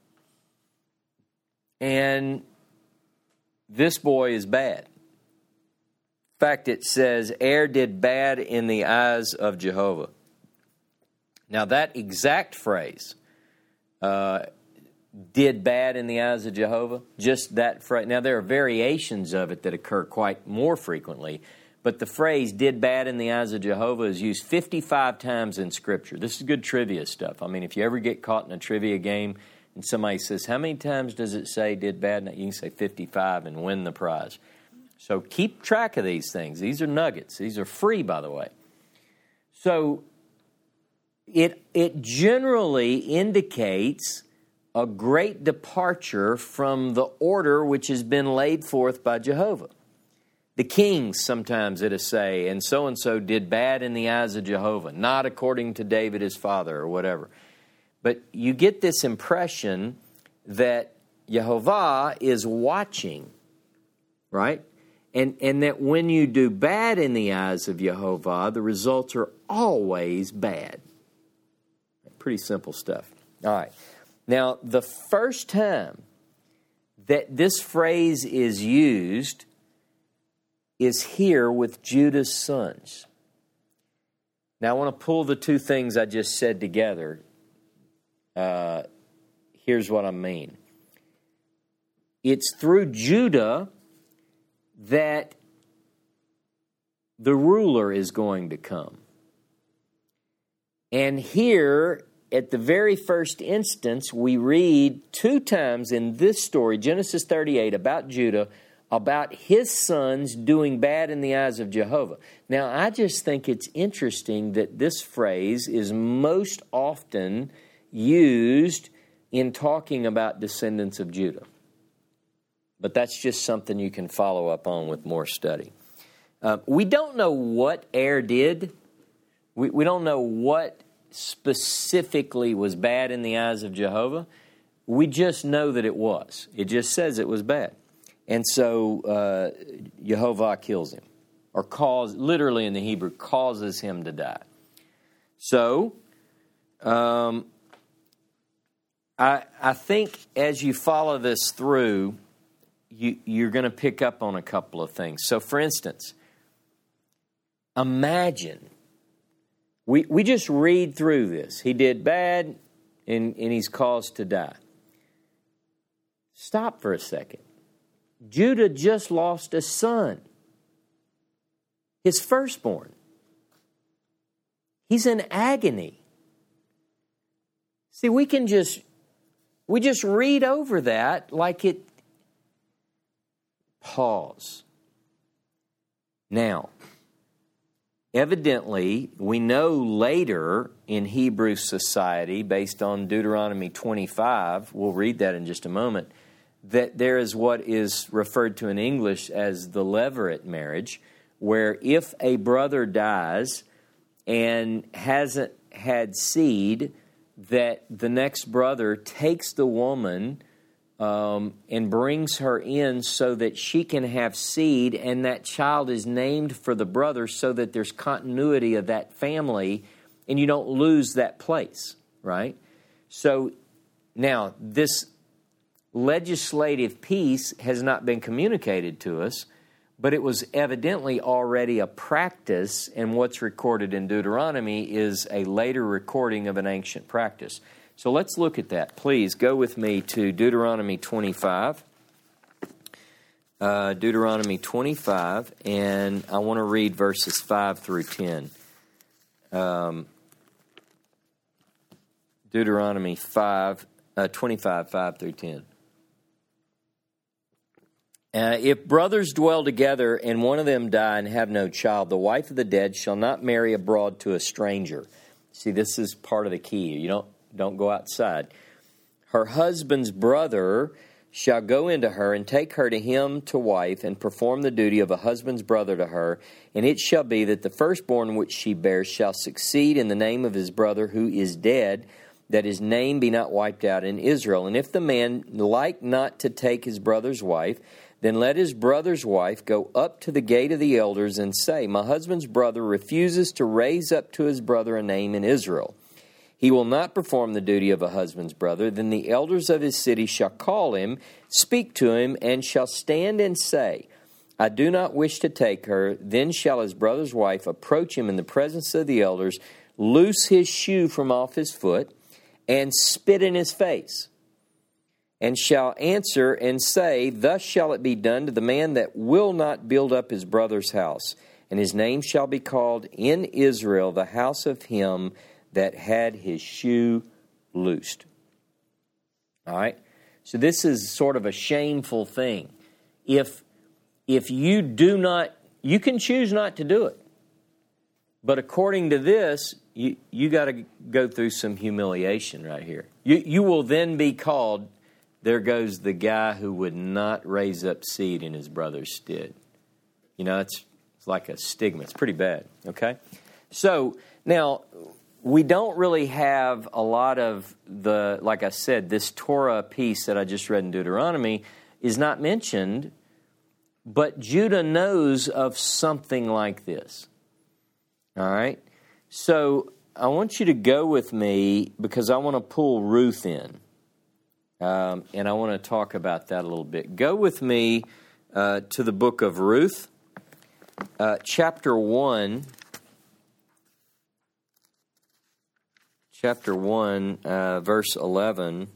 And this boy is bad. In fact, it says, Er did bad in the eyes of Jehovah. Now, that exact phrase, uh, did bad in the eyes of Jehovah, just that phrase. Now, there are variations of it that occur quite more frequently, but the phrase, did bad in the eyes of Jehovah, is used fifty-five times in Scripture. This is good trivia stuff. I mean, if you ever get caught in a trivia game and somebody says, how many times does it say did bad? You can say fifty-five and win the prize. So keep track of these things. These are nuggets. These are free, by the way. So it it generally indicates a great departure from the order which has been laid forth by Jehovah. The kings sometimes it'll say, and so-and-so did bad in the eyes of Jehovah, not according to David his father or whatever. But you get this impression that Jehovah is watching, right? And, and that when you do bad in the eyes of Jehovah, the results are always bad. Pretty simple stuff. All right. Now, the first time that this phrase is used is here with Judah's sons. Now, I want to pull the two things I just said together. Uh, here's what I mean. It's through Judah that the ruler is going to come. And here, at the very first instance, we read two times in this story, Genesis thirty-eight, about Judah, about his sons doing bad in the eyes of Jehovah. Now, I just think it's interesting that this phrase is most often used in talking about descendants of Judah. But that's just something you can follow up on with more study. Uh, we don't know what Er did. We, we don't know what specifically was bad in the eyes of Jehovah. We just know that it was. It just says it was bad. And so uh, Jehovah kills him, or cause, literally in the Hebrew, causes him to die. So, um, I, I think as you follow this through, you, you're going to pick up on a couple of things. So, for instance, imagine, we, we just read through this. He did bad, and, and he's caused to die. Stop for a second. Judah just lost a son, his firstborn. He's in agony. See, we can just, we just read over that like it. Pause. Now, evidently, we know later in Hebrew society, based on Deuteronomy twenty-five, we'll read that in just a moment, that there is what is referred to in English as the levirate marriage, where if a brother dies and hasn't had seed, that the next brother takes the woman um, and brings her in so that she can have seed, and that child is named for the brother so that there's continuity of that family and you don't lose that place, right? So now this legislative piece has not been communicated to us, but it was evidently already a practice, and what's recorded in Deuteronomy is a later recording of an ancient practice. So let's look at that. Please go with me to Deuteronomy twenty-five. Uh, Deuteronomy twenty-five, and I want to read verses five through ten. Um, Deuteronomy five, uh, twenty-five, five through ten. Uh, if brothers dwell together and one of them die and have no child, the wife of the dead shall not marry abroad to a stranger. See, this is part of the key. You don't don't go outside. Her husband's brother shall go into her and take her to him to wife and perform the duty of a husband's brother to her. And it shall be that the firstborn which she bears shall succeed in the name of his brother who is dead, that his name be not wiped out in Israel. And if the man like not to take his brother's wife, then let his brother's wife go up to the gate of the elders and say, my husband's brother refuses to raise up to his brother a name in Israel. He will not perform the duty of a husband's brother. Then the elders of his city shall call him, speak to him, and shall stand and say, I do not wish to take her. Then shall his brother's wife approach him in the presence of the elders, loose his shoe from off his foot, and spit in his face, and shall answer and say, thus shall it be done to the man that will not build up his brother's house. And his name shall be called in Israel the house of him that had his shoe loosed. All right? So this is sort of a shameful thing. If, if you do not, you can choose not to do it. But according to this, you, you got to go through some humiliation right here. You, you will then be called, there goes the guy who would not raise up seed in his brother's stead. You know, it's, it's like a stigma. It's pretty bad, okay? So, now, we don't really have a lot of the, like I said, this Torah piece that I just read in Deuteronomy is not mentioned, but Judah knows of something like this. All right? So I want you to go with me because I want to pull Ruth in. Um, and I want to talk about that a little bit. Go with me uh, to the book of Ruth, uh, chapter one. Chapter one, uh, verse eleven.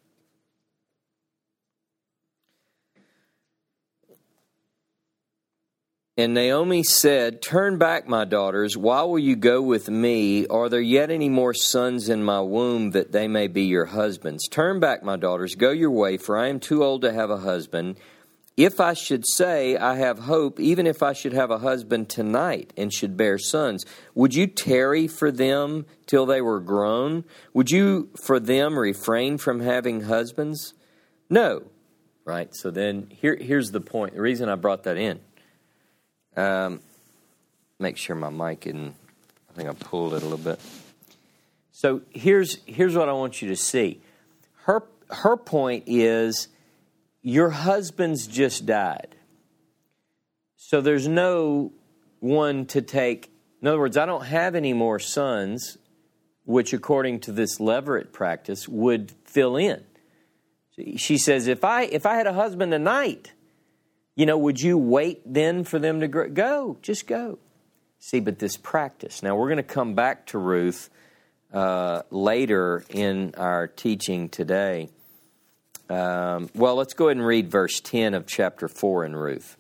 And Naomi said, "Turn back, my daughters. Why will you go with me? Are there yet any more sons in my womb that they may be your husbands? Turn back, my daughters. Go your way, for I am too old to have a husband. If I should say I have hope, even if I should have a husband tonight and should bear sons, would you tarry for them till they were grown? Would you for them refrain from having husbands? No." Right? So then here, here's the point. The reason I brought that in. Um, make sure my mic isn't, I think I pulled it a little bit. So here's here's what I want you to see. Her her point is, your husband's just died. So there's no one to take. In other words, I don't have any more sons, which according to this levirate practice would fill in. She says, if I if I had a husband tonight, you know, would you wait then for them to grow? Go, just go. See, but this practice. Now, we're going to come back to Ruth uh, later in our teaching today. Um, well, let's go ahead and read verse ten of chapter four in Ruth.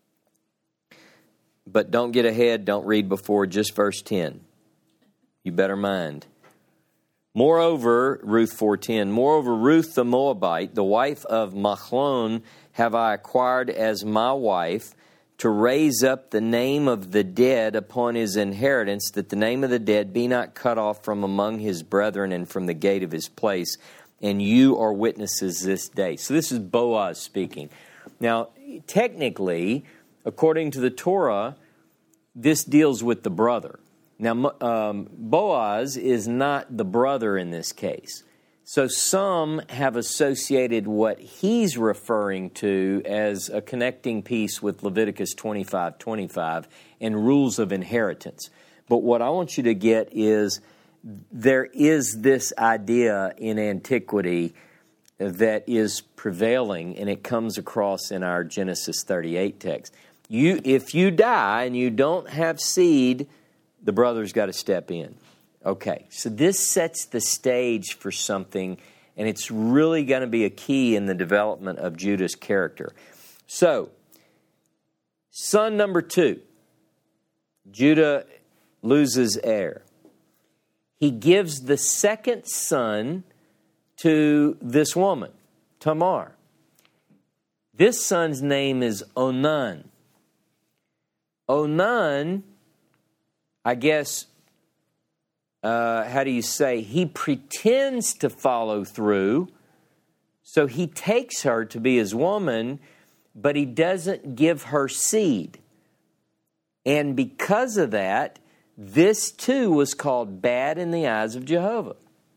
But don't get ahead, don't read before, just verse ten. You better mind. Moreover, Ruth four ten, moreover, Ruth the Moabite, the wife of Machlon, have I acquired as my wife, to raise up the name of the dead upon his inheritance, that the name of the dead be not cut off from among his brethren and from the gate of his place. And you are witnesses this day. So this is Boaz speaking. Now, technically, according to the Torah, this deals with the brother. Now, um, Boaz is not the brother in this case. So some have associated what he's referring to as a connecting piece with Leviticus twenty-five twenty-five and rules of inheritance. But what I want you to get is there is this idea in antiquity that is prevailing, and it comes across in our Genesis thirty-eight text. You, if you die and you don't have seed, the brother's got to step in. Okay, so this sets the stage for something, and it's really going to be a key in the development of Judah's character. So, son number two, Judah loses heir. He gives the second son to this woman, Tamar. This son's name is Onan. Onan, I guess, uh, how do you say, he pretends to follow through, so he takes her to be his woman, but he doesn't give her seed. And because of that, this too was called bad in the eyes of Jehovah.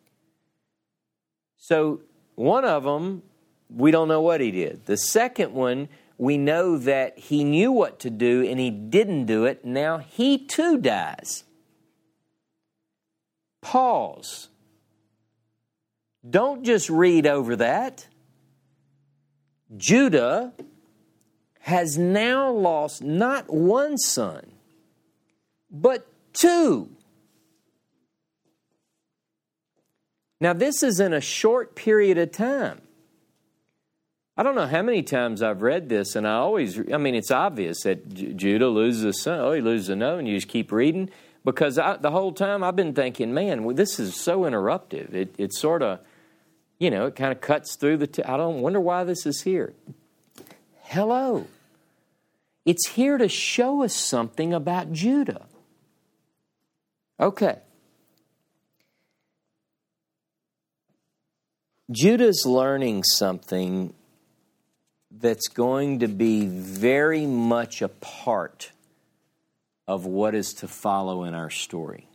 So one of them, we don't know what he did. The second one, we know that he knew what to do and he didn't do it. Now he too dies. Pause. Don't just read over that. Judah has now lost not one son, but two. Now, this is in a short period of time. I don't know how many times I've read this, and I always, I mean, it's obvious that J- Judah loses a son. Oh, he loses another, and you just keep reading. Because I, the whole time I've been thinking, man, well, this is so interruptive. It, it sort of, you know, it kind of cuts through the, t- I don't wonder why this is here. Hello. It's here to show us something about Judah. Okay. Judah's learning something that's going to be very much a part of what is to follow in our story.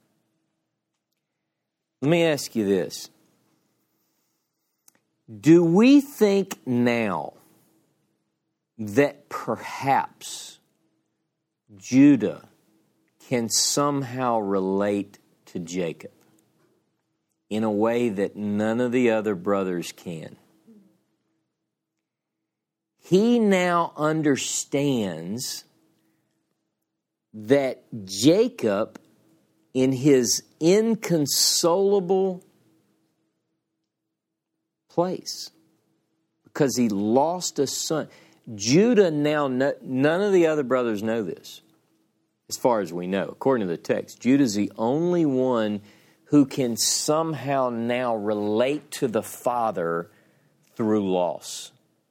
Let me ask you this. Do we think now that perhaps Judah can somehow relate to Jacob in a way that none of the other brothers can? he now understands that Jacob, in his inconsolable place, because he lost a son. Judah now, none of the other brothers know this, as far as we know, according to the text. Judah's the only one who can somehow now relate to the father through loss.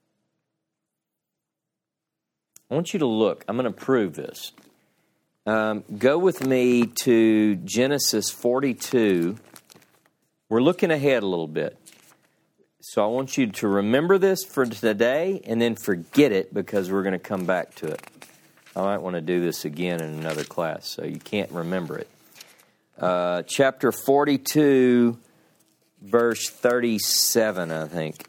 I want you to look. I'm going to prove this. Um, go with me to Genesis forty-two. We're looking ahead a little bit. So I want you to remember this for today and then forget it because we're going to come back to it. I might want to do this again in another class, so you can't remember it. Uh, chapter forty-two, verse thirty-seven, I think.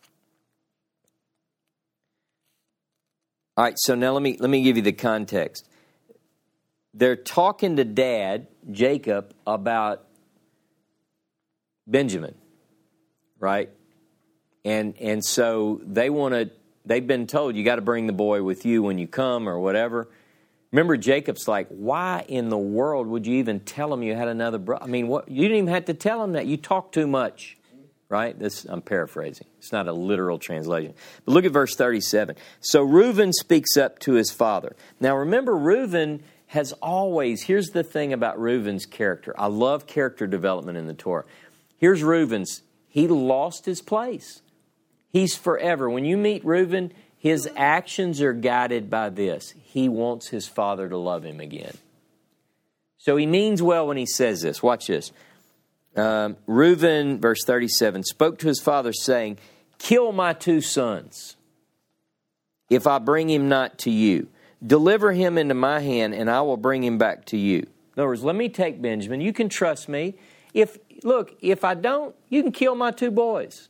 All right, so now let me let me give you the context. They're talking to Dad, Jacob, about Benjamin, right? And and so they want to, they've been told, you got to bring the boy with you when you come or whatever. Remember, Jacob's like, why in the world would you even tell him you had another brother? I mean, what, you didn't even have to tell him that. You talk too much, right? This I'm paraphrasing. It's not a literal translation. But look at verse thirty-seven. So Reuben speaks up to his father. Now remember, Reuben has always, here's the thing about Reuben's character. I love character development in the Torah. Here's Reuben's. He lost his place. He's forever. When you meet Reuben, his actions are guided by this. He wants his father to love him again. So he means well when he says this. Watch this. Um, Reuben, verse thirty-seven, spoke to his father saying, kill my two sons, if I bring him not to you. Deliver him into my hand, and I will bring him back to you. In other words, let me take Benjamin. You can trust me. If look, if I don't, you can kill my two boys.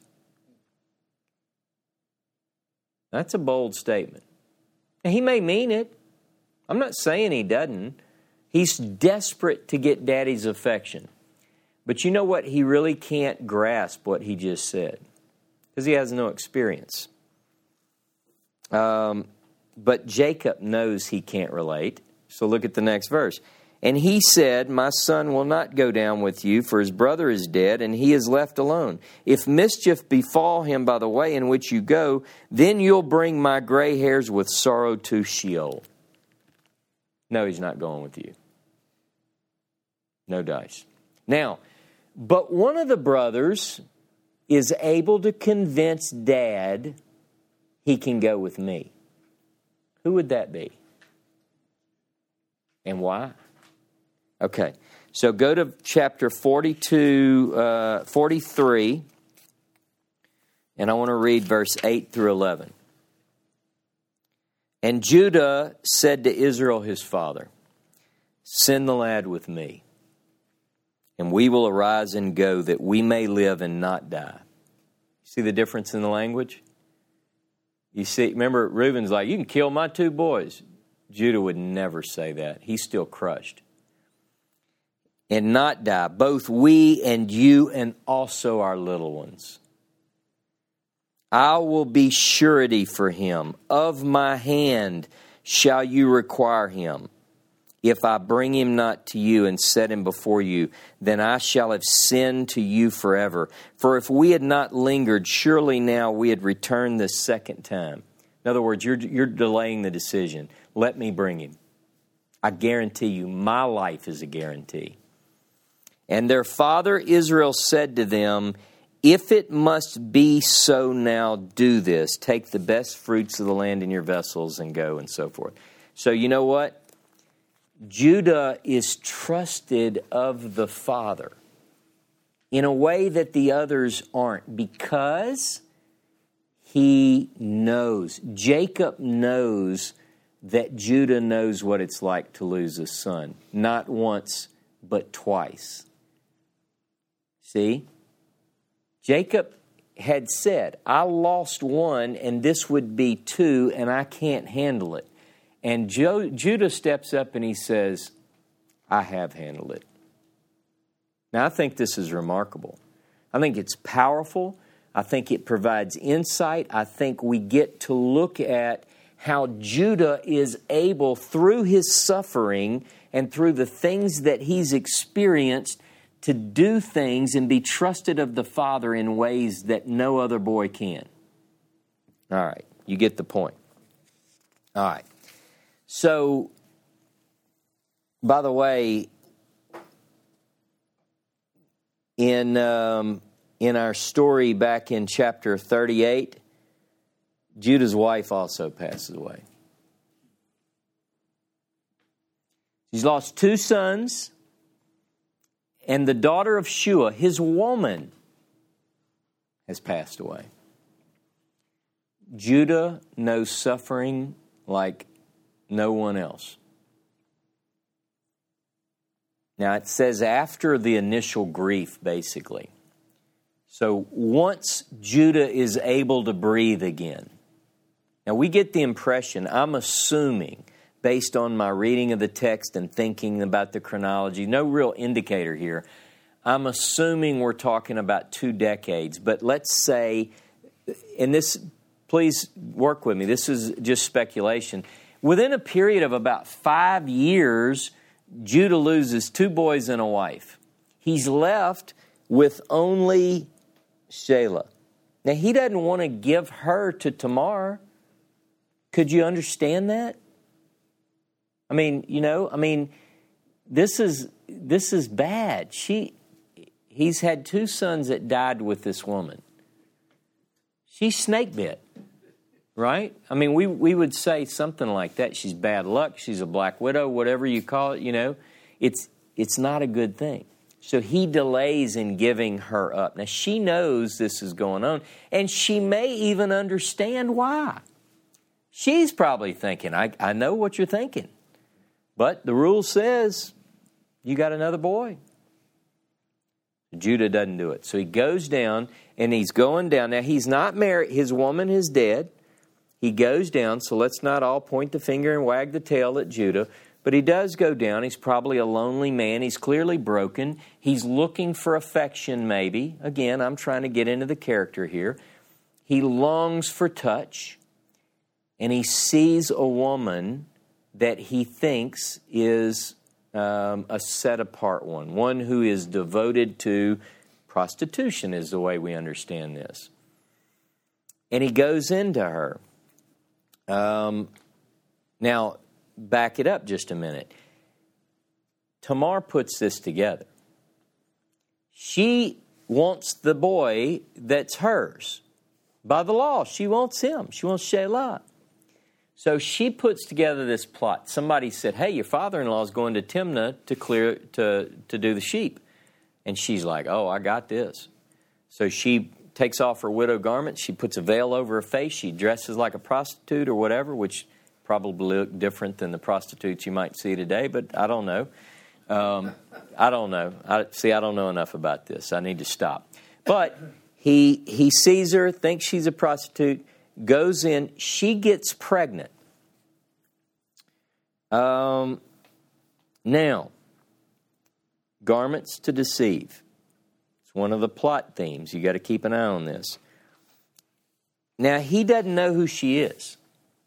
That's a bold statement. Now, he may mean it. I'm not saying he doesn't. He's desperate to get Daddy's affection. But you know what? He really can't grasp what he just said because he has no experience. Um, but Jacob knows he can't relate. So look at the next verse. And he said, my son will not go down with you, for his brother is dead, and he is left alone. If mischief befall him by the way in which you go, then you'll bring my gray hairs with sorrow to Sheol. No, he's not going with you. No dice. Now, but one of the brothers is able to convince Dad he can go with me. Who would that be? And why? Okay, so go to chapter forty-two, uh, forty-three, and I want to read verse eight through eleven. And Judah said to Israel his father, send the lad with me, and we will arise and go, that we may live and not die. See the difference in the language? You see, remember, Reuben's like, you can kill my two boys. Judah would never say that. He's still crushed. And not die, both we and you and also our little ones. I will be surety for him. Of my hand shall you require him. If I bring him not to you and set him before you, then I shall have sinned to you forever. For if we had not lingered, surely now we had returned the second time. In other words, you're, you're delaying the decision. Let me bring him. I guarantee you, my life is a guarantee. And their father Israel said to them, if it must be so now, do this. Take the best fruits of the land in your vessels and go, and so forth. So you know what? Judah is trusted of the father in a way that the others aren't, because he knows. Jacob knows that Judah knows what it's like to lose a son. Not once, but twice. See? Jacob had said, I lost one and this would be two and I can't handle it. And Jo- Judah steps up and he says, I have handled it. Now I think this is remarkable. I think it's powerful. I think it provides insight. I think we get to look at how Judah is able, through his suffering and through the things that he's experienced, to do things and be trusted of the Father in ways that no other boy can. All right, you get the point. All right. So, by the way, in um, in our story back in chapter thirty-eight, Judah's wife also passes away. He's lost two sons, and the daughter of Shua, his woman, has passed away. Judah knows suffering like no one else. Now, it says after the initial grief, basically. So once Judah is able to breathe again. Now, we get the impression, I'm assuming, based on my reading of the text and thinking about the chronology, no real indicator here, I'm assuming we're talking about two decades. But let's say, and this, please work with me, this is just speculation. Within a period of about five years, Judah loses two boys and a wife. He's left with only Shelah. Now, he doesn't want to give her to Tamar. Could you understand that? I mean, you know, I mean, this is this is bad. She, he's had two sons that died with this woman. She's snake bit, right? I mean, we we would say something like that. She's bad luck. She's a black widow, whatever you call it. You know, it's it's not a good thing. So he delays in giving her up. Now, she knows this is going on, and she may even understand why. She's probably thinking, I, I know what you're thinking, but the rule says you got another boy. Judah doesn't do it. So he goes down, and he's going down. Now, he's not married. His woman is dead. He goes down, so let's not all point the finger and wag the tail at Judah. But he does go down. He's probably a lonely man. He's clearly broken. He's looking for affection, maybe. Again, I'm trying to get into the character here. He longs for touch, and he sees a woman that he thinks is um, a set-apart one, one who is devoted to prostitution is the way we understand this. And he goes into her. Um, now, back it up just a minute. Tamar puts this together. She wants the boy that's hers. By the law, she wants him. She wants Shelah. So she puts together this plot. Somebody said, hey, your father-in-law is going to Timnah to clear to, to do the sheep. And she's like, oh, I got this. So she takes off her widow garment. She puts a veil over her face. She dresses like a prostitute or whatever, which probably look different than the prostitutes you might see today, but I don't know. Um, I don't know. I, see, I don't know enough about this. I need to stop. But he he sees her, thinks she's a prostitute, goes in. She gets pregnant. Um, now, garments to deceive. It's one of the plot themes. You got to keep an eye on this. Now, he doesn't know who she is.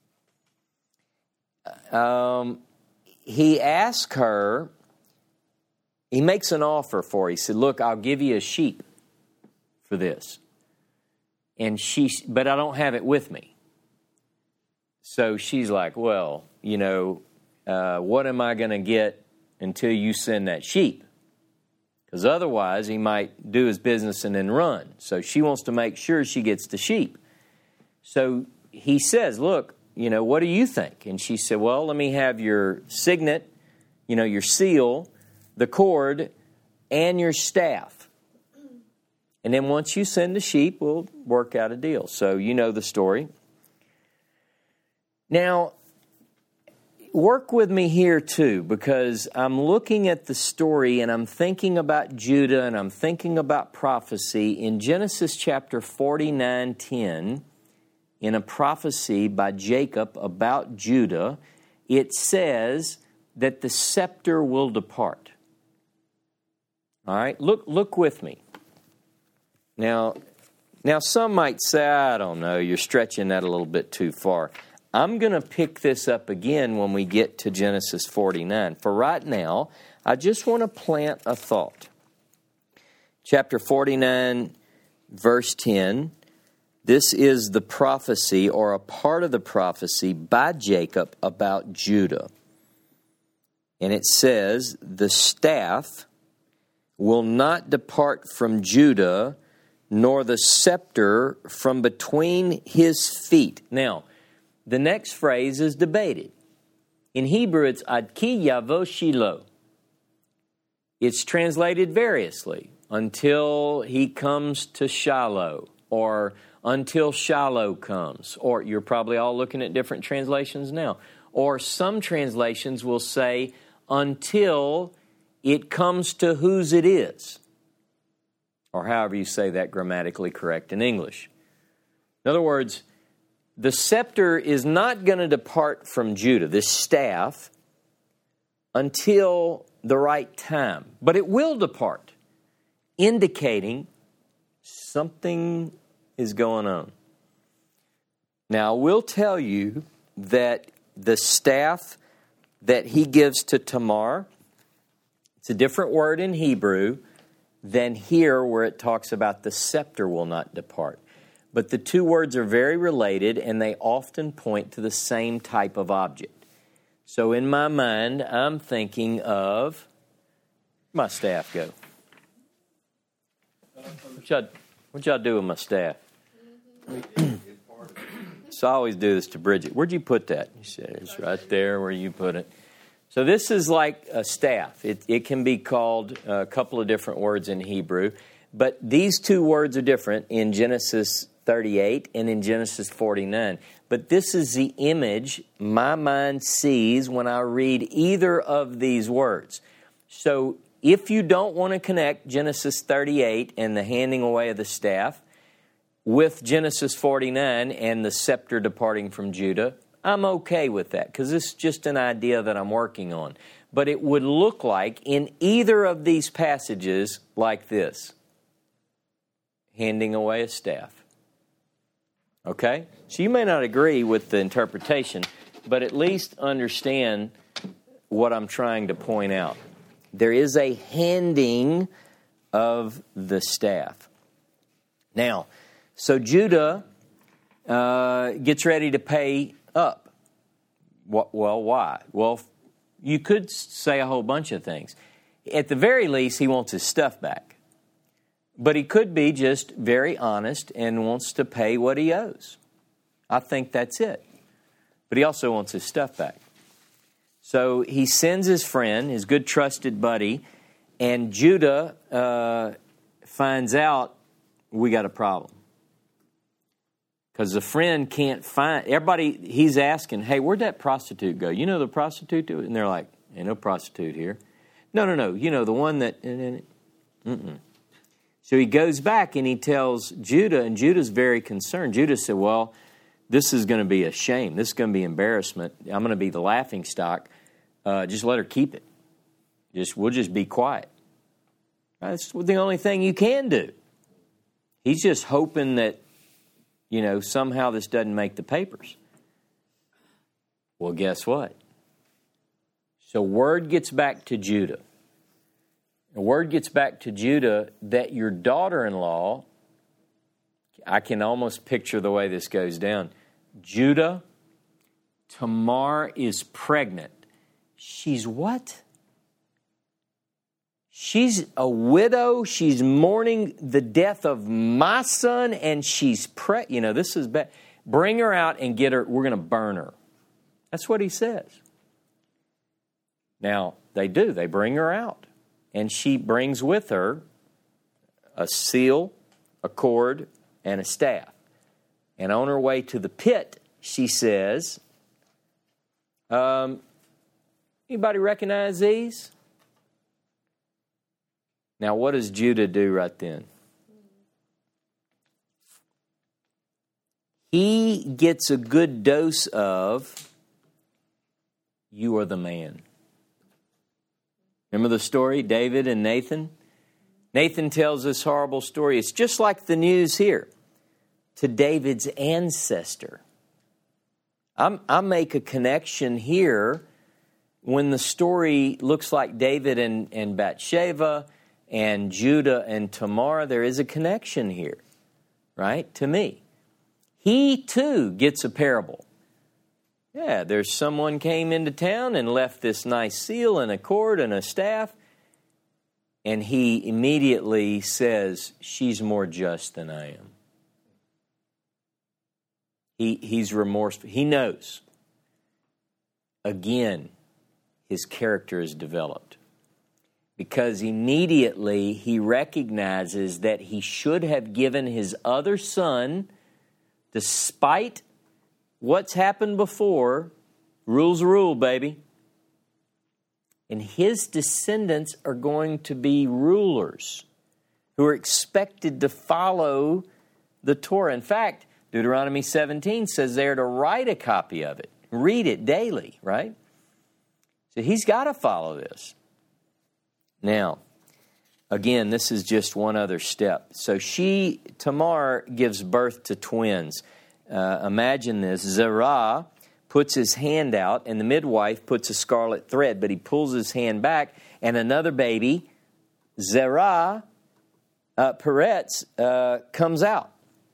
Um, he asks her, he makes an offer for her. He said, look, I'll give you a sheep for this. And she, but I don't have it with me. So she's like, well, you know, uh, what am I going to get until you send that sheep? Because otherwise he might do his business and then run. So she wants to make sure she gets the sheep. So he says, look, you know, what do you think? And she said, well, let me have your signet, you know, your seal, the cord, and your staff. And then once you send the sheep, we'll work out a deal. So you know the story. Now, work with me here too, because I'm looking at the story and I'm thinking about Judah and I'm thinking about prophecy. In Genesis chapter forty-nine ten, in a prophecy by Jacob about Judah, it says that the scepter will depart. All right, look, look with me. Now, Now, some might say, I don't know, you're stretching that a little bit too far. I'm going to pick this up again when we get to Genesis forty-nine. For right now, I just want to plant a thought. Chapter forty-nine, verse ten, this is the prophecy or a part of the prophecy by Jacob about Judah. And it says, the staff will not depart from Judah, nor the scepter from between his feet. Now, the next phrase is debated. In Hebrew, it's ad ki yavo Shiloh. It's translated variously. Until he comes to Shiloh, or until Shiloh comes. Or you're probably all looking at different translations now. Or some translations will say, until it comes to whose it is. Or however you say that grammatically correct in English. In other words, the scepter is not going to depart from Judah, this staff, until the right time. But it will depart, indicating something is going on. Now, I will tell you that the staff that he gives to Tamar, it's a different word in Hebrew than here where it talks about the scepter will not depart. But the two words are very related, and they often point to the same type of object. So in my mind, I'm thinking of my staff go. What y'all, what y'all do with my staff? So I always do this to Bridget. Where'd you put that? She said, it's right there where you put it. So this is like a staff. It, it can be called a couple of different words in Hebrew. But these two words are different in Genesis thirty-eight and in Genesis forty-nine. But this is the image my mind sees when I read either of these words. So if you don't want to connect Genesis thirty-eight and the handing away of the staff with Genesis forty-nine and the scepter departing from Judah, I'm okay with that because this is just an idea that I'm working on. But it would look like in either of these passages like this. Handing away a staff. Okay? So you may not agree with the interpretation, but at least understand what I'm trying to point out. There is a handing of the staff. Now, so Judah uh, gets ready to pay up. Well, why? Well, you could say a whole bunch of things. At the very least, he wants his stuff back. But he could be just very honest and wants to pay what he owes. I think that's it. But he also wants his stuff back. So he sends his friend, his good trusted buddy, and Judah uh, finds out we got a problem. Because the friend can't find, everybody, he's asking, hey, where'd that prostitute go? You know the prostitute? And they're like, ain't no prostitute here. No, no, no, you know, the one that, mm-mm. So he goes back and he tells Judah, and Judah's very concerned. Judah said, well, this is going to be a shame. This is going to be embarrassment. I'm going to be the laughing stock. Uh, just let her keep it. Just We'll just be quiet. That's the only thing you can do. He's just hoping that, you know, somehow this doesn't make the papers. Well, guess what? So word gets back to Judah. The word gets back to Judah that your daughter-in-law, I can almost picture the way this goes down. Judah, Tamar is pregnant. She's what? She's a widow. She's mourning the death of my son, and she's pre. You know, this is bad. Bring her out and get her. We're going to burn her. That's what he says. Now, they do. They bring her out. And she brings with her a seal, a cord, and a staff. And on her way to the pit, she says, um, anybody recognize these? Now, what does Judah do right then? He gets a good dose of, you are the man. Remember the story, David and Nathan? Nathan tells this horrible story. It's just like the news here. to David's ancestor. I'm, I make a connection here when the story looks like David and, and Bathsheba and Judah and Tamar. There is a connection here, right, to me. He too gets a parable. Yeah, there's someone came into town and left this nice seal and a cord and a staff. And he immediately says, she's more just than I am. He, he's remorseful. He knows. Again, his character is developed. Because immediately he recognizes that he should have given his other son, despite what's happened before, rule's a rule, baby. And his descendants are going to be rulers who are expected to follow the Torah. In fact, Deuteronomy seventeen says they are to write a copy of it, read it daily, right? So he's got to follow this. Now, again, this is just one other step. So she, Tamar, gives birth to twins. Uh, imagine this. Zerah puts his hand out, and the midwife puts a scarlet thread, but he pulls his hand back, and another baby, Zerah, uh, Peretz, uh, comes out.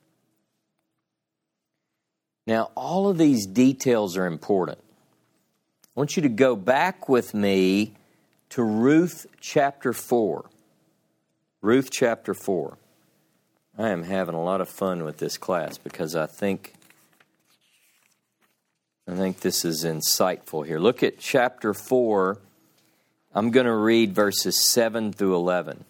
Now, all of these details are important. I want you to go back with me to Ruth chapter four. Ruth chapter four. I am having a lot of fun with this class because I think I think this is insightful here. Look at chapter four. I'm going to read verses seven through eleven.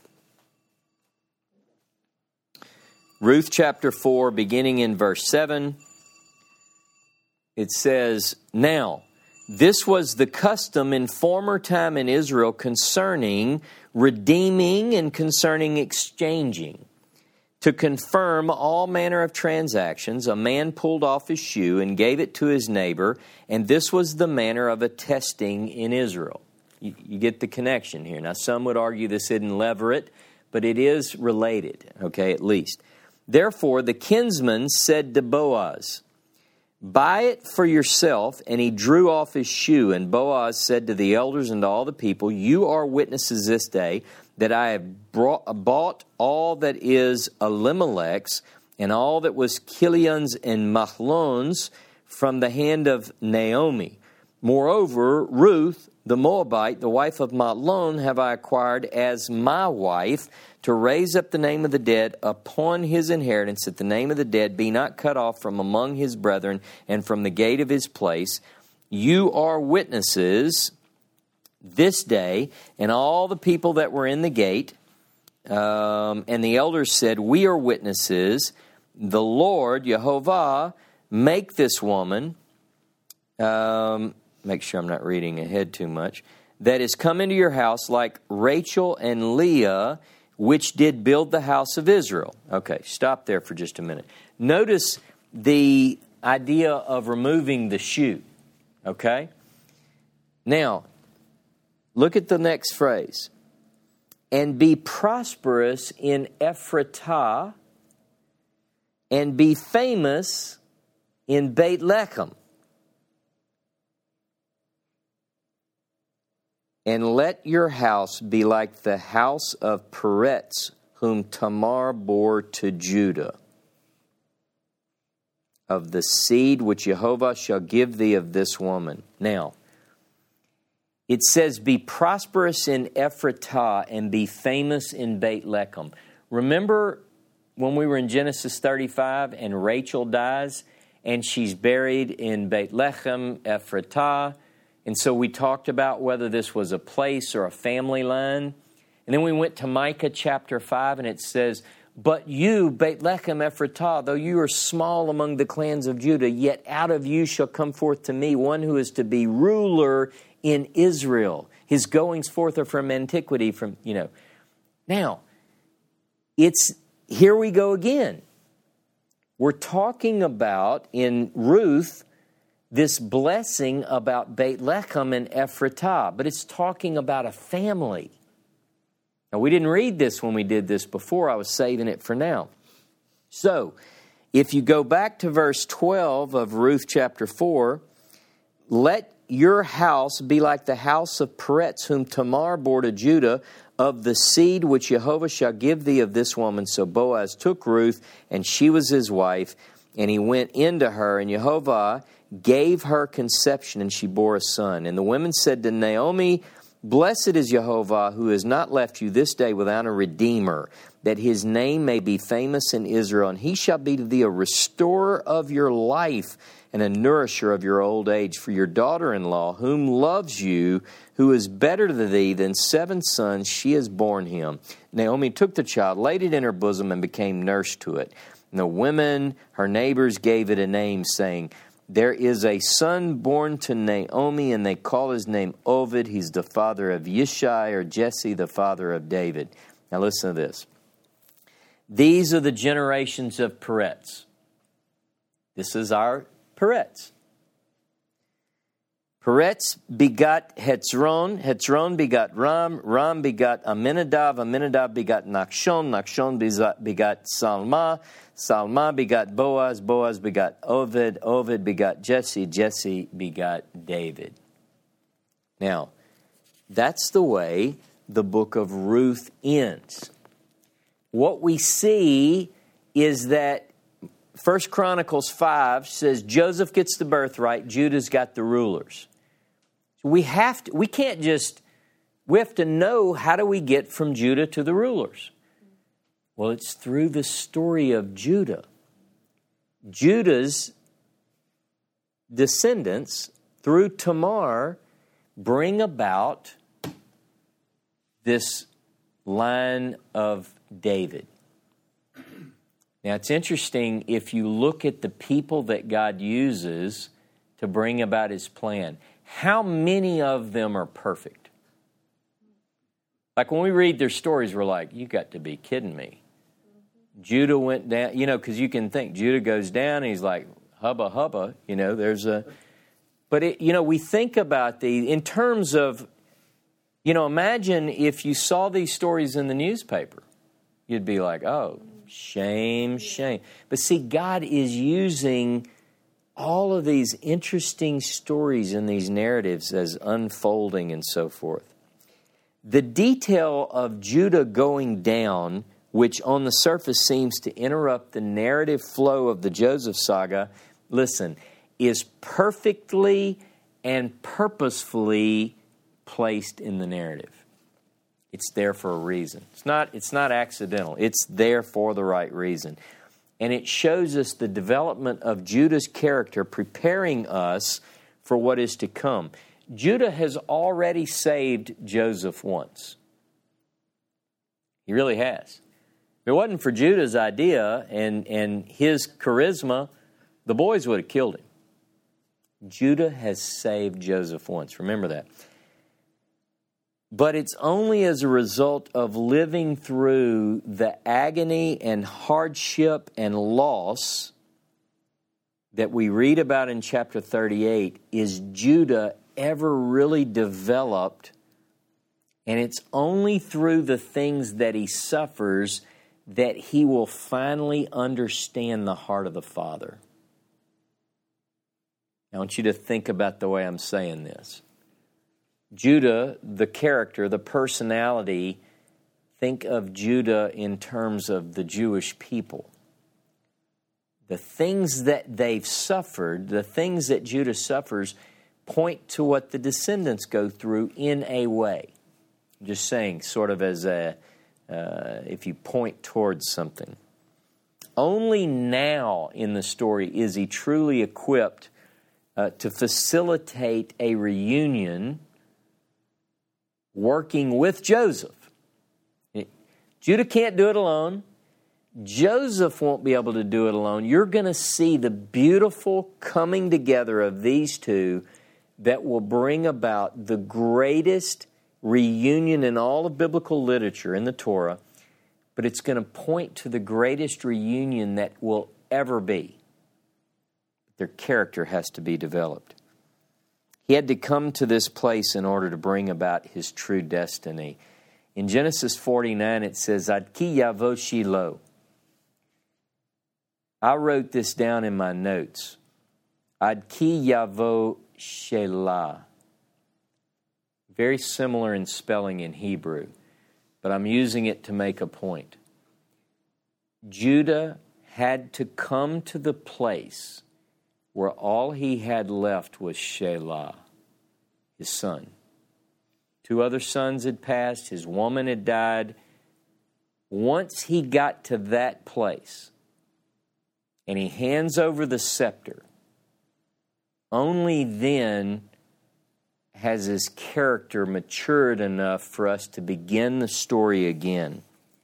Ruth chapter four, beginning in verse seven, it says, "Now, this was the custom in former time in Israel concerning redeeming and concerning exchanging. To confirm all manner of transactions, a man pulled off his shoe and gave it to his neighbor, and this was the manner of attesting in Israel." You, you get the connection here. Now, some would argue this isn't levirate, but it is related, okay, at least. "Therefore, the kinsman said to Boaz, 'Buy it for yourself,' and he drew off his shoe. And Boaz said to the elders and to all the people, 'You are witnesses this day that I have brought, bought all that is Elimelech's and all that was Kilion's and Mahlon's from the hand of Naomi. Moreover, Ruth, the Moabite, the wife of Mahlon, have I acquired as my wife, to raise up the name of the dead upon his inheritance, that the name of the dead be not cut off from among his brethren and from the gate of his place. You are witnesses this day,' and all the people that were in the gate, um, and the elders said, 'We are witnesses. The Lord, Yehovah, make this woman,'" um, make sure I'm not reading ahead too much, "'that is come into your house like Rachel and Leah, which did build the house of Israel.'" Okay, stop there for just a minute. Notice the idea of removing the shoe, okay? Now, look at the next phrase. "And be prosperous in Ephratah, and be famous in Beit Lechem. And let your house be like the house of Peretz, whom Tamar bore to Judah, of the seed which Jehovah shall give thee of this woman." Now, it says, "Be prosperous in Ephratah and be famous in Beit Lechem." Remember when we were in Genesis thirty-five and Rachel dies and she's buried in Beit Lechem, Ephratah. And so we talked about whether this was a place or a family line. And then we went to Micah chapter five, and it says, "But you, Beit Lechem Ephratah, though you are small among the clans of Judah, yet out of you shall come forth to me one who is to be ruler in Israel. His goings forth are from antiquity." From, you know. Now, it's, here we go again. We're talking about, in Ruth, this blessing about Beit Lechem and Ephratah, but it's talking about a family. Now, we didn't read this when we did this before. I was saving it for now. So, If you go back to verse twelve of Ruth chapter four, let your house be like the house of Peretz, whom Tamar bore to Judah, of the seed which Jehovah shall give thee of this woman. So Boaz took Ruth, and she was his wife, and he went into her, and Jehovah gave her conception, and she bore a son. And the women said to Naomi, Blessed is Jehovah, who has not left you this day without a redeemer, that his name may be famous in Israel, and he shall be to thee a restorer of your life, and a nourisher of your old age. For your daughter-in-law, whom loves you, who is better to thee than seven sons, she has borne him. Naomi took the child, laid it in her bosom, and became nurse to it. And the women, her neighbors, gave it a name, saying, There is a son born to Naomi, and they call his name Ovid. He's the father of Yishai, or Jesse, the father of David. Now listen to this. These are the generations of Peretz. This is our Peretz. Peretz begot Hetzron, Hetzron begot Ram, Ram begot Aminadab, Aminadab begot Nachshon, Nachshon begot Salma, Salma begot Boaz, Boaz begot Ovid, Ovid begot Jesse, Jesse begot David. Now, that's the way the book of Ruth ends. What we see is that First Chronicles five says Joseph gets the birthright, Judah's got the rulers. We have to, we can't just, we have to know how do we get from Judah to the rulers. Well, it's through the story of Judah. Judah's descendants, through Tamar, bring about this line of David. Now, it's interesting if you look at the people that God uses to bring about His plan. How many of them are perfect? Like when we read their stories, we're like, you got to be kidding me. Judah went down, you know, because you can think Judah goes down and he's like, hubba, hubba, you know, there's a... But, it, you know, we think about the, in terms of, you know, imagine if you saw these stories in the newspaper. You'd be like, oh, shame, shame. But see, God is using all of these interesting stories in these narratives as unfolding and so forth. The detail of Judah going down, which on the surface seems to interrupt the narrative flow of the Joseph saga, listen, is perfectly and purposefully placed in the narrative. It's there for a reason. It's not, it's not accidental. It's there for the right reason. And it shows us the development of Judah's character, preparing us for what is to come. Judah has already saved Joseph once. He really has. If it wasn't for Judah's idea and, and his charisma, the boys would have killed him. Judah has saved Joseph once. Remember that. But it's only as a result of living through the agony and hardship and loss that we read about in chapter thirty-eight is Judah ever really developed. And it's only through the things that he suffers that he will finally understand the heart of the Father. I want you to think about the way I'm saying this. Judah, the character, the personality, think of Judah in terms of the Jewish people. The things that they've suffered, the things that Judah suffers, point to what the descendants go through in a way. I'm just saying, sort of as a, uh, if you point towards something. Only now in the story is he truly equipped uh, to facilitate a reunion working with Joseph. Judah can't do it alone. Joseph won't be able to do it alone. You're going to see the beautiful coming together of these two that will bring about the greatest reunion in all of biblical literature in the Torah, but it's going to point to the greatest reunion that will ever be. Their character has to be developed. He had to come to this place in order to bring about his true destiny. In Genesis forty-nine, it says, Ad ki yavo Shiloh. I wrote this down in my notes. Ad ki yavo shelah. Very similar in spelling in Hebrew, but I'm using it to make a point. Judah had to come to the place where all he had left was Shelah, his son. Two other sons had passed, his woman had died. Once he got to that place, and he hands over the scepter, only then has his character matured enough for us to begin the story again.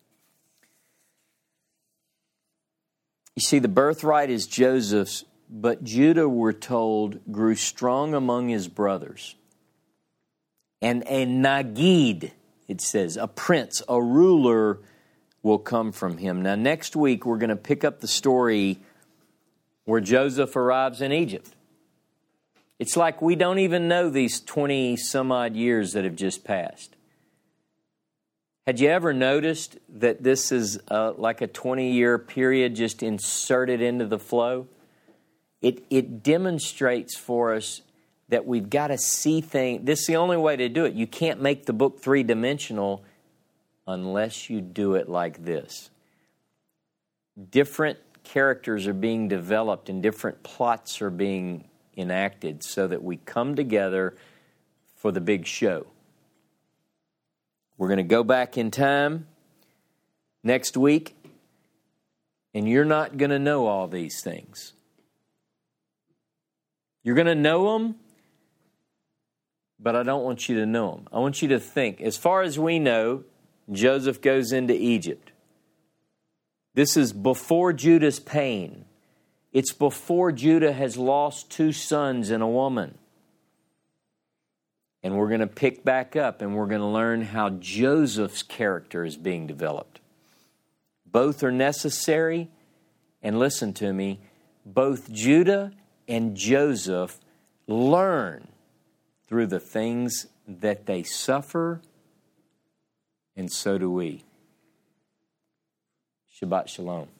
You see, the birthright is Joseph's, but Judah, we're told, grew strong among his brothers. And a Nagid, it says, a prince, a ruler, will come from him. Now, next week, we're going to pick up the story where Joseph arrives in Egypt. It's like we don't even know these twenty some odd years that have just passed. Had you ever noticed that this is uh, like a twenty-year period just inserted into the flow? It, it demonstrates for us that we've got to see things. This is the only way to do it. You can't make the book three-dimensional unless you do it like this. Different characters are being developed and different plots are being enacted so that we come together for the big show. We're going to go back in time next week, and you're not going to know all these things. You're going to know them, but I don't want you to know them. I want you to think. As far as we know, Joseph goes into Egypt. This is before Judah's pain. It's before Judah has lost two sons and a woman. And we're going to pick back up and we're going to learn how Joseph's character is being developed. Both are necessary. And listen to me, both Judah and Joseph learn through the things that they suffer, and so do we. Shabbat Shalom.